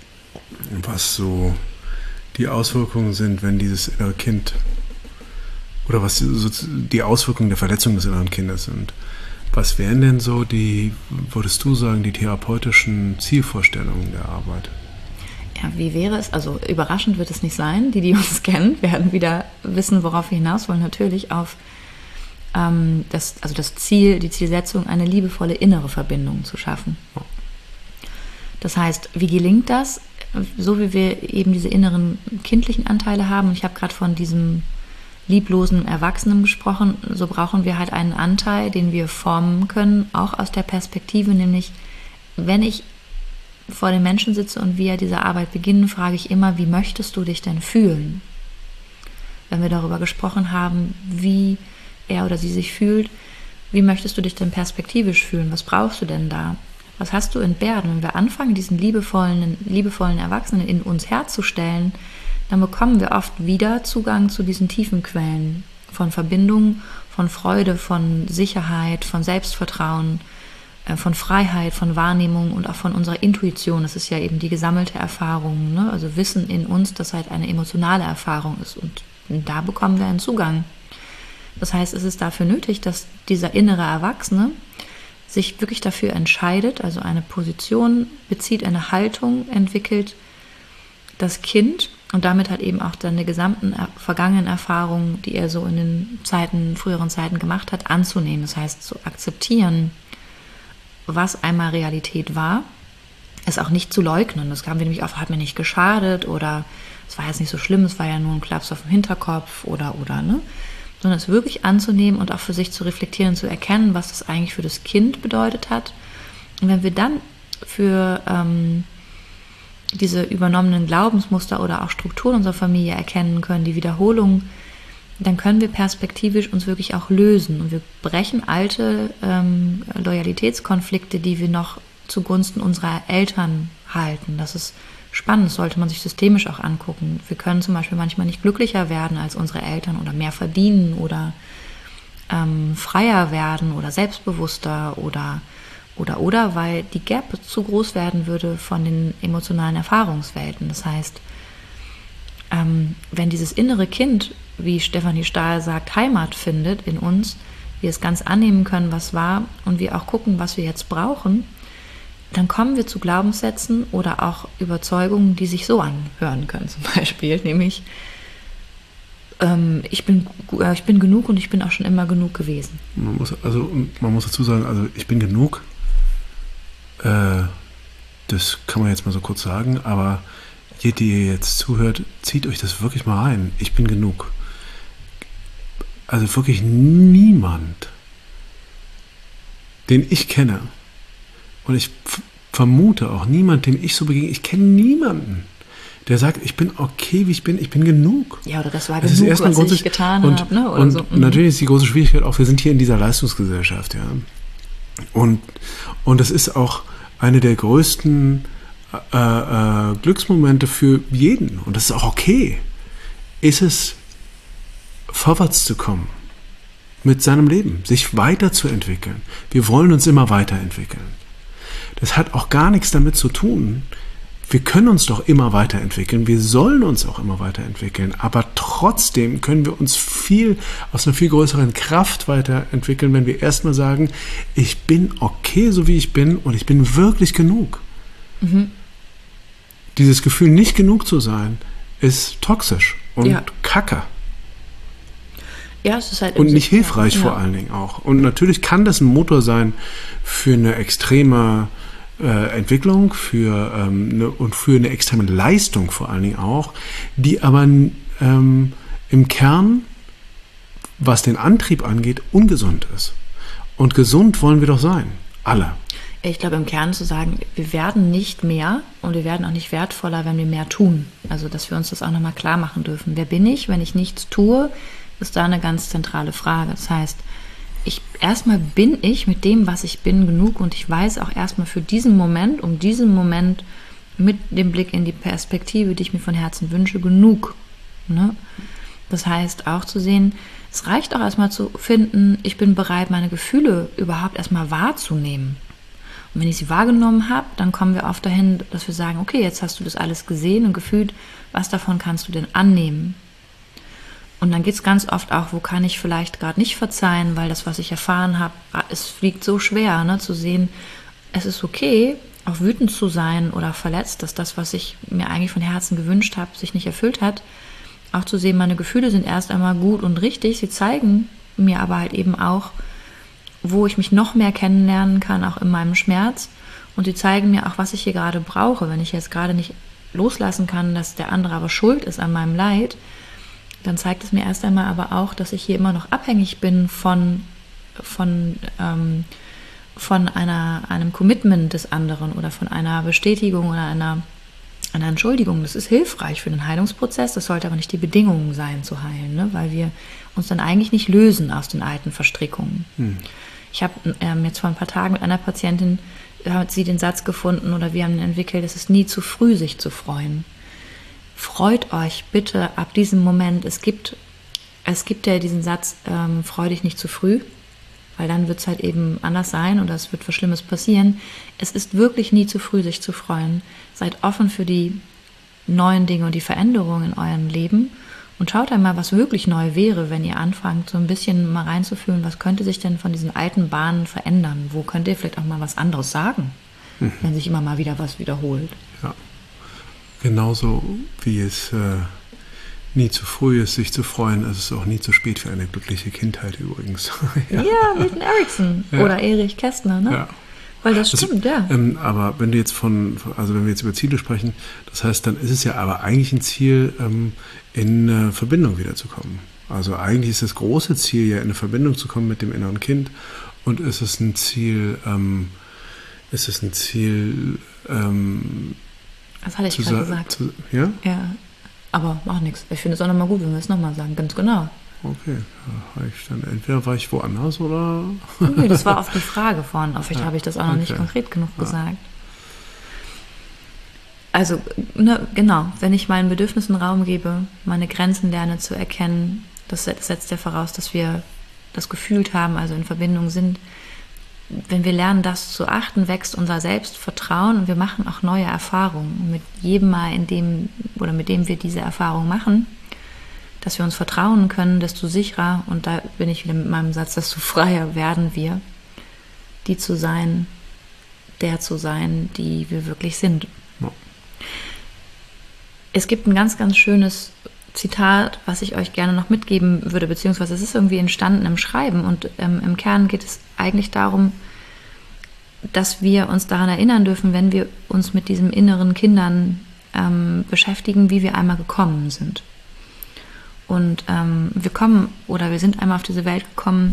was so die Auswirkungen sind, wenn dieses innere Kind oder was die Auswirkungen der Verletzung des inneren Kindes sind. Was wären denn so die, würdest du sagen, die therapeutischen Zielvorstellungen der Arbeit? Ja, wie wäre es, also überraschend wird es nicht sein, die, die uns kennen, werden wieder wissen, worauf wir hinaus wollen, natürlich auf ähm, das, also das Ziel, die Zielsetzung, eine liebevolle innere Verbindung zu schaffen. Das heißt, wie gelingt das? So wie wir eben diese inneren kindlichen Anteile haben, und ich habe gerade von diesem lieblosen Erwachsenen gesprochen, so brauchen wir halt einen Anteil, den wir formen können, auch aus der Perspektive, nämlich wenn ich vor den Menschen sitze und wir diese Arbeit beginnen, frage ich immer, wie möchtest du dich denn fühlen? Wenn wir darüber gesprochen haben, wie er oder sie sich fühlt, wie möchtest du dich denn perspektivisch fühlen? Was brauchst du denn da? Was hast du entbehrt? Wenn wir anfangen, diesen liebevollen, liebevollen Erwachsenen in uns herzustellen, dann bekommen wir oft wieder Zugang zu diesen tiefen Quellen von Verbindung, von Freude, von Sicherheit, von Selbstvertrauen, äh, von Freiheit, von Wahrnehmung und auch von unserer Intuition. Das ist ja eben die gesammelte Erfahrung, ne? Also Wissen in uns, das halt eine emotionale Erfahrung ist. Und da bekommen wir einen Zugang. Das heißt, es ist dafür nötig, dass dieser innere Erwachsene sich wirklich dafür entscheidet, also eine Position bezieht, eine Haltung entwickelt, das Kind und damit halt eben auch dann die gesamten er- vergangenen Erfahrungen, die er so in den Zeiten, früheren Zeiten gemacht hat, anzunehmen. Das heißt, zu akzeptieren, was einmal Realität war, es auch nicht zu leugnen. Das haben wir nämlich oft, hat mir nicht geschadet oder es war jetzt nicht so schlimm, es war ja nur ein Klaps auf dem Hinterkopf oder, oder, ne? Sondern es wirklich anzunehmen und auch für sich zu reflektieren und zu erkennen, was das eigentlich für das Kind bedeutet hat. Und wenn wir dann für ähm, diese übernommenen Glaubensmuster oder auch Strukturen unserer Familie erkennen können, die Wiederholung dann können wir perspektivisch uns wirklich auch lösen. Und wir brechen alte ähm, Loyalitätskonflikte, die wir noch zugunsten unserer Eltern halten. Das ist spannend, das sollte man sich systemisch auch angucken. Wir können zum Beispiel manchmal nicht glücklicher werden als unsere Eltern oder mehr verdienen oder ähm, freier werden oder selbstbewusster oder, oder, oder, weil die Gap zu groß werden würde von den emotionalen Erfahrungswelten. Das heißt, ähm, wenn dieses innere Kind, wie Stefanie Stahl sagt, Heimat findet in uns, wir es ganz annehmen können, was war, und wir auch gucken, was wir jetzt brauchen, dann kommen wir zu Glaubenssätzen oder auch Überzeugungen, die sich so anhören können, zum Beispiel, nämlich ähm, ich bin, äh, ich bin genug und ich bin auch schon immer genug gewesen. Man muss, also, man muss dazu sagen, also ich bin genug, äh, das kann man jetzt mal so kurz sagen, aber ihr, die ihr jetzt zuhört, zieht euch das wirklich mal rein. Ich bin genug. Also wirklich niemand, den ich kenne, und ich f- vermute auch niemand, dem ich so begegne, ich kenne niemanden, der sagt, ich bin okay, wie ich bin, ich bin genug. Ja, oder das war Das ist genug, erstmal was ich getan und, habe. Ne? Oder und so. Mhm. natürlich ist die große Schwierigkeit auch, wir sind hier in dieser Leistungsgesellschaft. Ja. Und, und das ist auch eine der größten äh, äh, Glücksmomente für jeden. Und das ist auch okay. Ist es, vorwärts zu kommen mit seinem Leben, sich weiterzuentwickeln. Wir wollen uns immer weiterentwickeln. Das hat auch gar nichts damit zu tun. Wir können uns doch immer weiterentwickeln. Wir sollen uns auch immer weiterentwickeln. Aber trotzdem können wir uns viel aus einer viel größeren Kraft weiterentwickeln, wenn wir erstmal sagen, ich bin okay, so wie ich bin, und ich bin wirklich genug. Mhm. Dieses Gefühl, nicht genug zu sein, ist toxisch und ja. Kacke. Ja, es ist halt und nicht hilfreich ja. vor allen Dingen auch. Und natürlich kann das ein Motor sein für eine extreme äh, Entwicklung für, ähm, eine, und für eine extreme Leistung vor allen Dingen auch, die aber ähm, im Kern, was den Antrieb angeht, ungesund ist. Und gesund wollen wir doch sein. Alle. Ich glaube, im Kern zu sagen, wir werden nicht mehr und wir werden auch nicht wertvoller, wenn wir mehr tun. Also, dass wir uns das auch nochmal klar machen dürfen. Wer bin ich, wenn ich nichts tue, ist da eine ganz zentrale Frage. Das heißt, ich, erstmal bin ich mit dem, was ich bin, genug, und ich weiß auch erstmal für diesen Moment, um diesen Moment mit dem Blick in die Perspektive, die ich mir von Herzen wünsche, genug. Ne? Das heißt auch zu sehen, es reicht auch erstmal zu finden, ich bin bereit, meine Gefühle überhaupt erstmal wahrzunehmen. Und wenn ich sie wahrgenommen habe, dann kommen wir oft dahin, dass wir sagen, okay, jetzt hast du das alles gesehen und gefühlt, was davon kannst du denn annehmen? Und dann geht es ganz oft auch, wo kann ich vielleicht gerade nicht verzeihen, weil das, was ich erfahren habe, es fliegt so schwer, ne, zu sehen, es ist okay, auch wütend zu sein oder verletzt, dass das, was ich mir eigentlich von Herzen gewünscht habe, sich nicht erfüllt hat. Auch zu sehen, meine Gefühle sind erst einmal gut und richtig, sie zeigen mir aber halt eben auch, wo ich mich noch mehr kennenlernen kann, auch in meinem Schmerz. Und sie zeigen mir auch, was ich hier gerade brauche. Wenn ich jetzt gerade nicht loslassen kann, dass der andere aber schuld ist an meinem Leid, dann zeigt es mir erst einmal aber auch, dass ich hier immer noch abhängig bin von, von, ähm, von einer, einem Commitment des anderen oder von einer Bestätigung oder einer, einer Entschuldigung. Das ist hilfreich für den Heilungsprozess, das sollte aber nicht die Bedingung sein, zu heilen, ne? Weil wir uns dann eigentlich nicht lösen aus den alten Verstrickungen. Hm. Ich habe ähm, jetzt vor ein paar Tagen mit einer Patientin, hat sie den Satz gefunden oder wir haben ihn entwickelt, es ist nie zu früh, sich zu freuen. Freut euch bitte ab diesem Moment. Es gibt, es gibt ja diesen Satz, ähm, freu dich nicht zu früh, weil dann wird es halt eben anders sein oder es wird was Schlimmes passieren. Es ist wirklich nie zu früh, sich zu freuen. Seid offen für die neuen Dinge und die Veränderungen in eurem Leben und schaut einmal, was wirklich neu wäre, wenn ihr anfangt, so ein bisschen mal reinzufühlen, was könnte sich denn von diesen alten Bahnen verändern? Wo könnt ihr vielleicht auch mal was anderes sagen, mhm. wenn sich immer mal wieder was wiederholt? Ja. Genauso wie es äh, nie zu früh ist, sich zu freuen, ist es auch nie zu spät für eine glückliche Kindheit übrigens. ja, ja, Milton Erickson ja. oder Erich Kästner, ne? Ja. Weil das stimmt, das, ja. Ähm, aber wenn du jetzt von, also wenn wir jetzt über Ziele sprechen, das heißt, dann ist es ja aber eigentlich ein Ziel, ähm, in äh, Verbindung wiederzukommen. Also eigentlich ist das große Ziel ja, in eine Verbindung zu kommen mit dem inneren Kind, und ist es ein Ziel, ähm, ist es ein Ziel, ähm, das hatte ich gerade gesagt. Zu, ja? Ja, aber macht nichts. Ich finde es auch nochmal gut, wenn wir es nochmal sagen. Ganz genau. okay. Da war ich dann, entweder war ich woanders oder... Nee, das war oft die Frage von, vielleicht ja, habe ich das auch noch okay. nicht konkret genug ja. gesagt. Also, ne, genau, wenn ich meinen Bedürfnissen Raum gebe, meine Grenzen lerne zu erkennen, das setzt ja voraus, dass wir das gefühlt haben, also in Verbindung sind. Wenn wir lernen, das zu achten, wächst unser Selbstvertrauen und wir machen auch neue Erfahrungen. Und mit jedem Mal, in dem, oder mit dem wir diese Erfahrung machen, dass wir uns vertrauen können, desto sicherer, und da bin ich wieder mit meinem Satz, desto freier werden wir, die zu sein, der zu sein, die wir wirklich sind. Ja. Es gibt ein ganz, ganz schönes Zitat, was ich euch gerne noch mitgeben würde, beziehungsweise es ist irgendwie entstanden im Schreiben und ähm, im Kern geht es eigentlich darum, dass wir uns daran erinnern dürfen, wenn wir uns mit diesen inneren Kindern ähm, beschäftigen, wie wir einmal gekommen sind. Und ähm, wir kommen oder wir sind einmal auf diese Welt gekommen,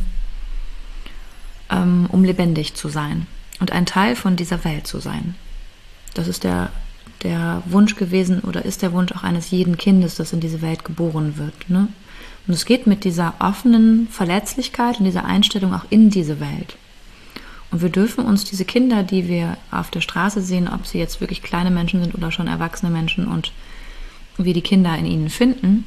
ähm, um lebendig zu sein und ein Teil von dieser Welt zu sein. Das ist der der Wunsch gewesen oder ist der Wunsch auch eines jeden Kindes, das in diese Welt geboren wird. Ne? Und es geht mit dieser offenen Verletzlichkeit und dieser Einstellung auch in diese Welt. Und wir dürfen uns diese Kinder, die wir auf der Straße sehen, ob sie jetzt wirklich kleine Menschen sind oder schon erwachsene Menschen und wir die Kinder in ihnen finden,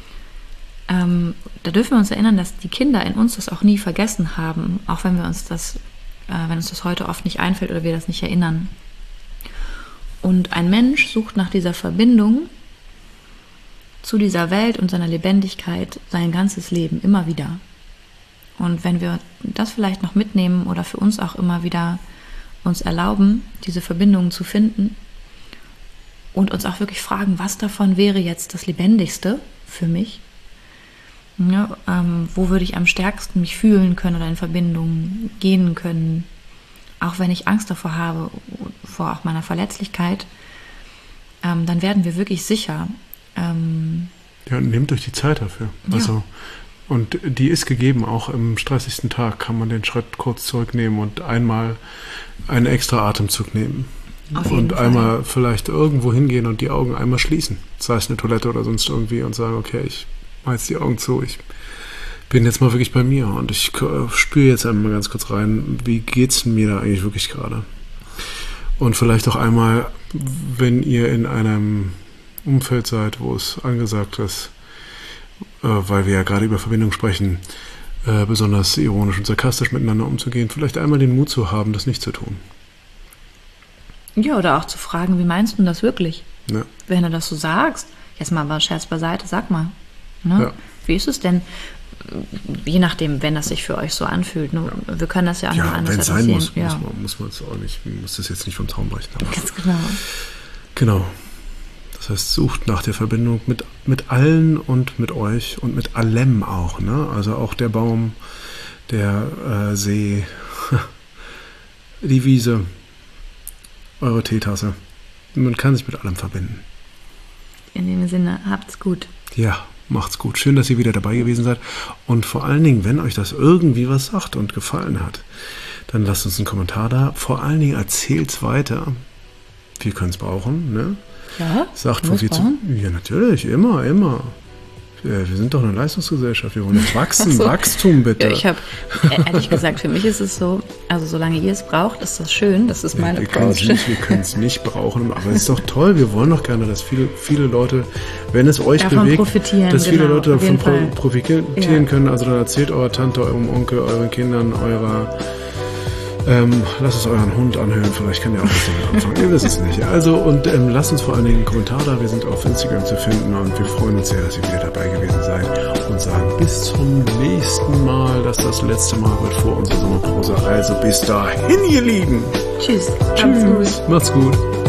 ähm, da dürfen wir uns erinnern, dass die Kinder in uns das auch nie vergessen haben, auch wenn wir uns das, äh, wenn uns das heute oft nicht einfällt oder wir das nicht erinnern. Und ein Mensch sucht nach dieser Verbindung zu dieser Welt und seiner Lebendigkeit sein ganzes Leben immer wieder. Und wenn wir das vielleicht noch mitnehmen oder für uns auch immer wieder uns erlauben, diese Verbindungen zu finden und uns auch wirklich fragen, was davon wäre jetzt das Lebendigste für mich? Ja, ähm, wo würde ich am stärksten mich fühlen können oder in Verbindung gehen können? Auch wenn ich Angst davor habe, vor auch meiner Verletzlichkeit, ähm, dann werden wir wirklich sicher. Ähm, ja, nehmt euch die Zeit dafür. Ja. Also, und die ist gegeben, auch im stressigsten Tag kann man den Schritt kurz zurücknehmen und einmal einen extra Atemzug nehmen. Auf jeden und Fall. Einmal vielleicht irgendwo hingehen und die Augen einmal schließen. Sei es eine Toilette oder sonst irgendwie und sagen, okay, ich mache jetzt die Augen zu, ich bin jetzt mal wirklich bei mir und ich spüre jetzt einmal ganz kurz rein, wie geht's mir da eigentlich wirklich gerade? Und vielleicht auch einmal, wenn ihr in einem Umfeld seid, wo es angesagt ist, äh, weil wir ja gerade über Verbindung sprechen, äh, besonders ironisch und sarkastisch miteinander umzugehen, vielleicht einmal den Mut zu haben, das nicht zu tun. Ja, oder auch zu fragen, wie meinst du das wirklich? Ja. Wenn du das so sagst, jetzt mal aber Scherz beiseite, sag mal. Ne? Ja. Wie ist es denn? Je nachdem, wenn das sich für euch so anfühlt. Ne? Ja. Wir können das ja auch ja, noch anders wenn es sein muss, ja. muss man, muss man es auch nicht, muss das jetzt nicht vom Zaun brechen. Aber ganz genau. Genau. Das heißt, sucht nach der Verbindung mit, mit allen und mit euch und mit allem auch. Ne? Also auch der Baum, der äh, See, die Wiese, eure Teetasse. Man kann sich mit allem verbinden. In dem Sinne, habt's gut. Ja. Macht's gut. Schön, dass ihr wieder dabei gewesen seid. Und vor allen Dingen, wenn euch das irgendwie was sagt und gefallen hat, dann lasst uns einen Kommentar da. Vor allen Dingen erzählt's weiter. Wir können es brauchen, ne? Ja, sagt, wo wir zu. Ja, natürlich, immer, immer. Wir sind doch eine Leistungsgesellschaft, wir wollen jetzt wachsen, so. Wachstum bitte. Ja, ich habe, ehrlich gesagt, für mich ist es so, also solange ihr es braucht, ist das schön, das ist meine Approach. Wir können es nicht brauchen, aber es ist doch toll, wir wollen doch gerne, dass viele, viele Leute, wenn es euch davon bewegt, profitieren, dass viele genau, Leute davon Fall. profitieren ja. können, also dann erzählt eurer Tante, eurem Onkel, euren Kindern, eurer Ähm, lasst es euren Hund anhören, vielleicht kann der auch ein bisschen mit anfangen. Ihr wisst es nicht. Also, und ähm, lasst uns vor allen Dingen einen Kommentar da. Wir sind auf Instagram zu finden und wir freuen uns sehr, dass ihr wieder dabei gewesen seid und sagen bis zum nächsten Mal, dass das letzte Mal wird vor unserer Sommerpause. Also bis dahin, ihr Lieben. Tschüss. Tschüss. Macht's gut. Macht's gut.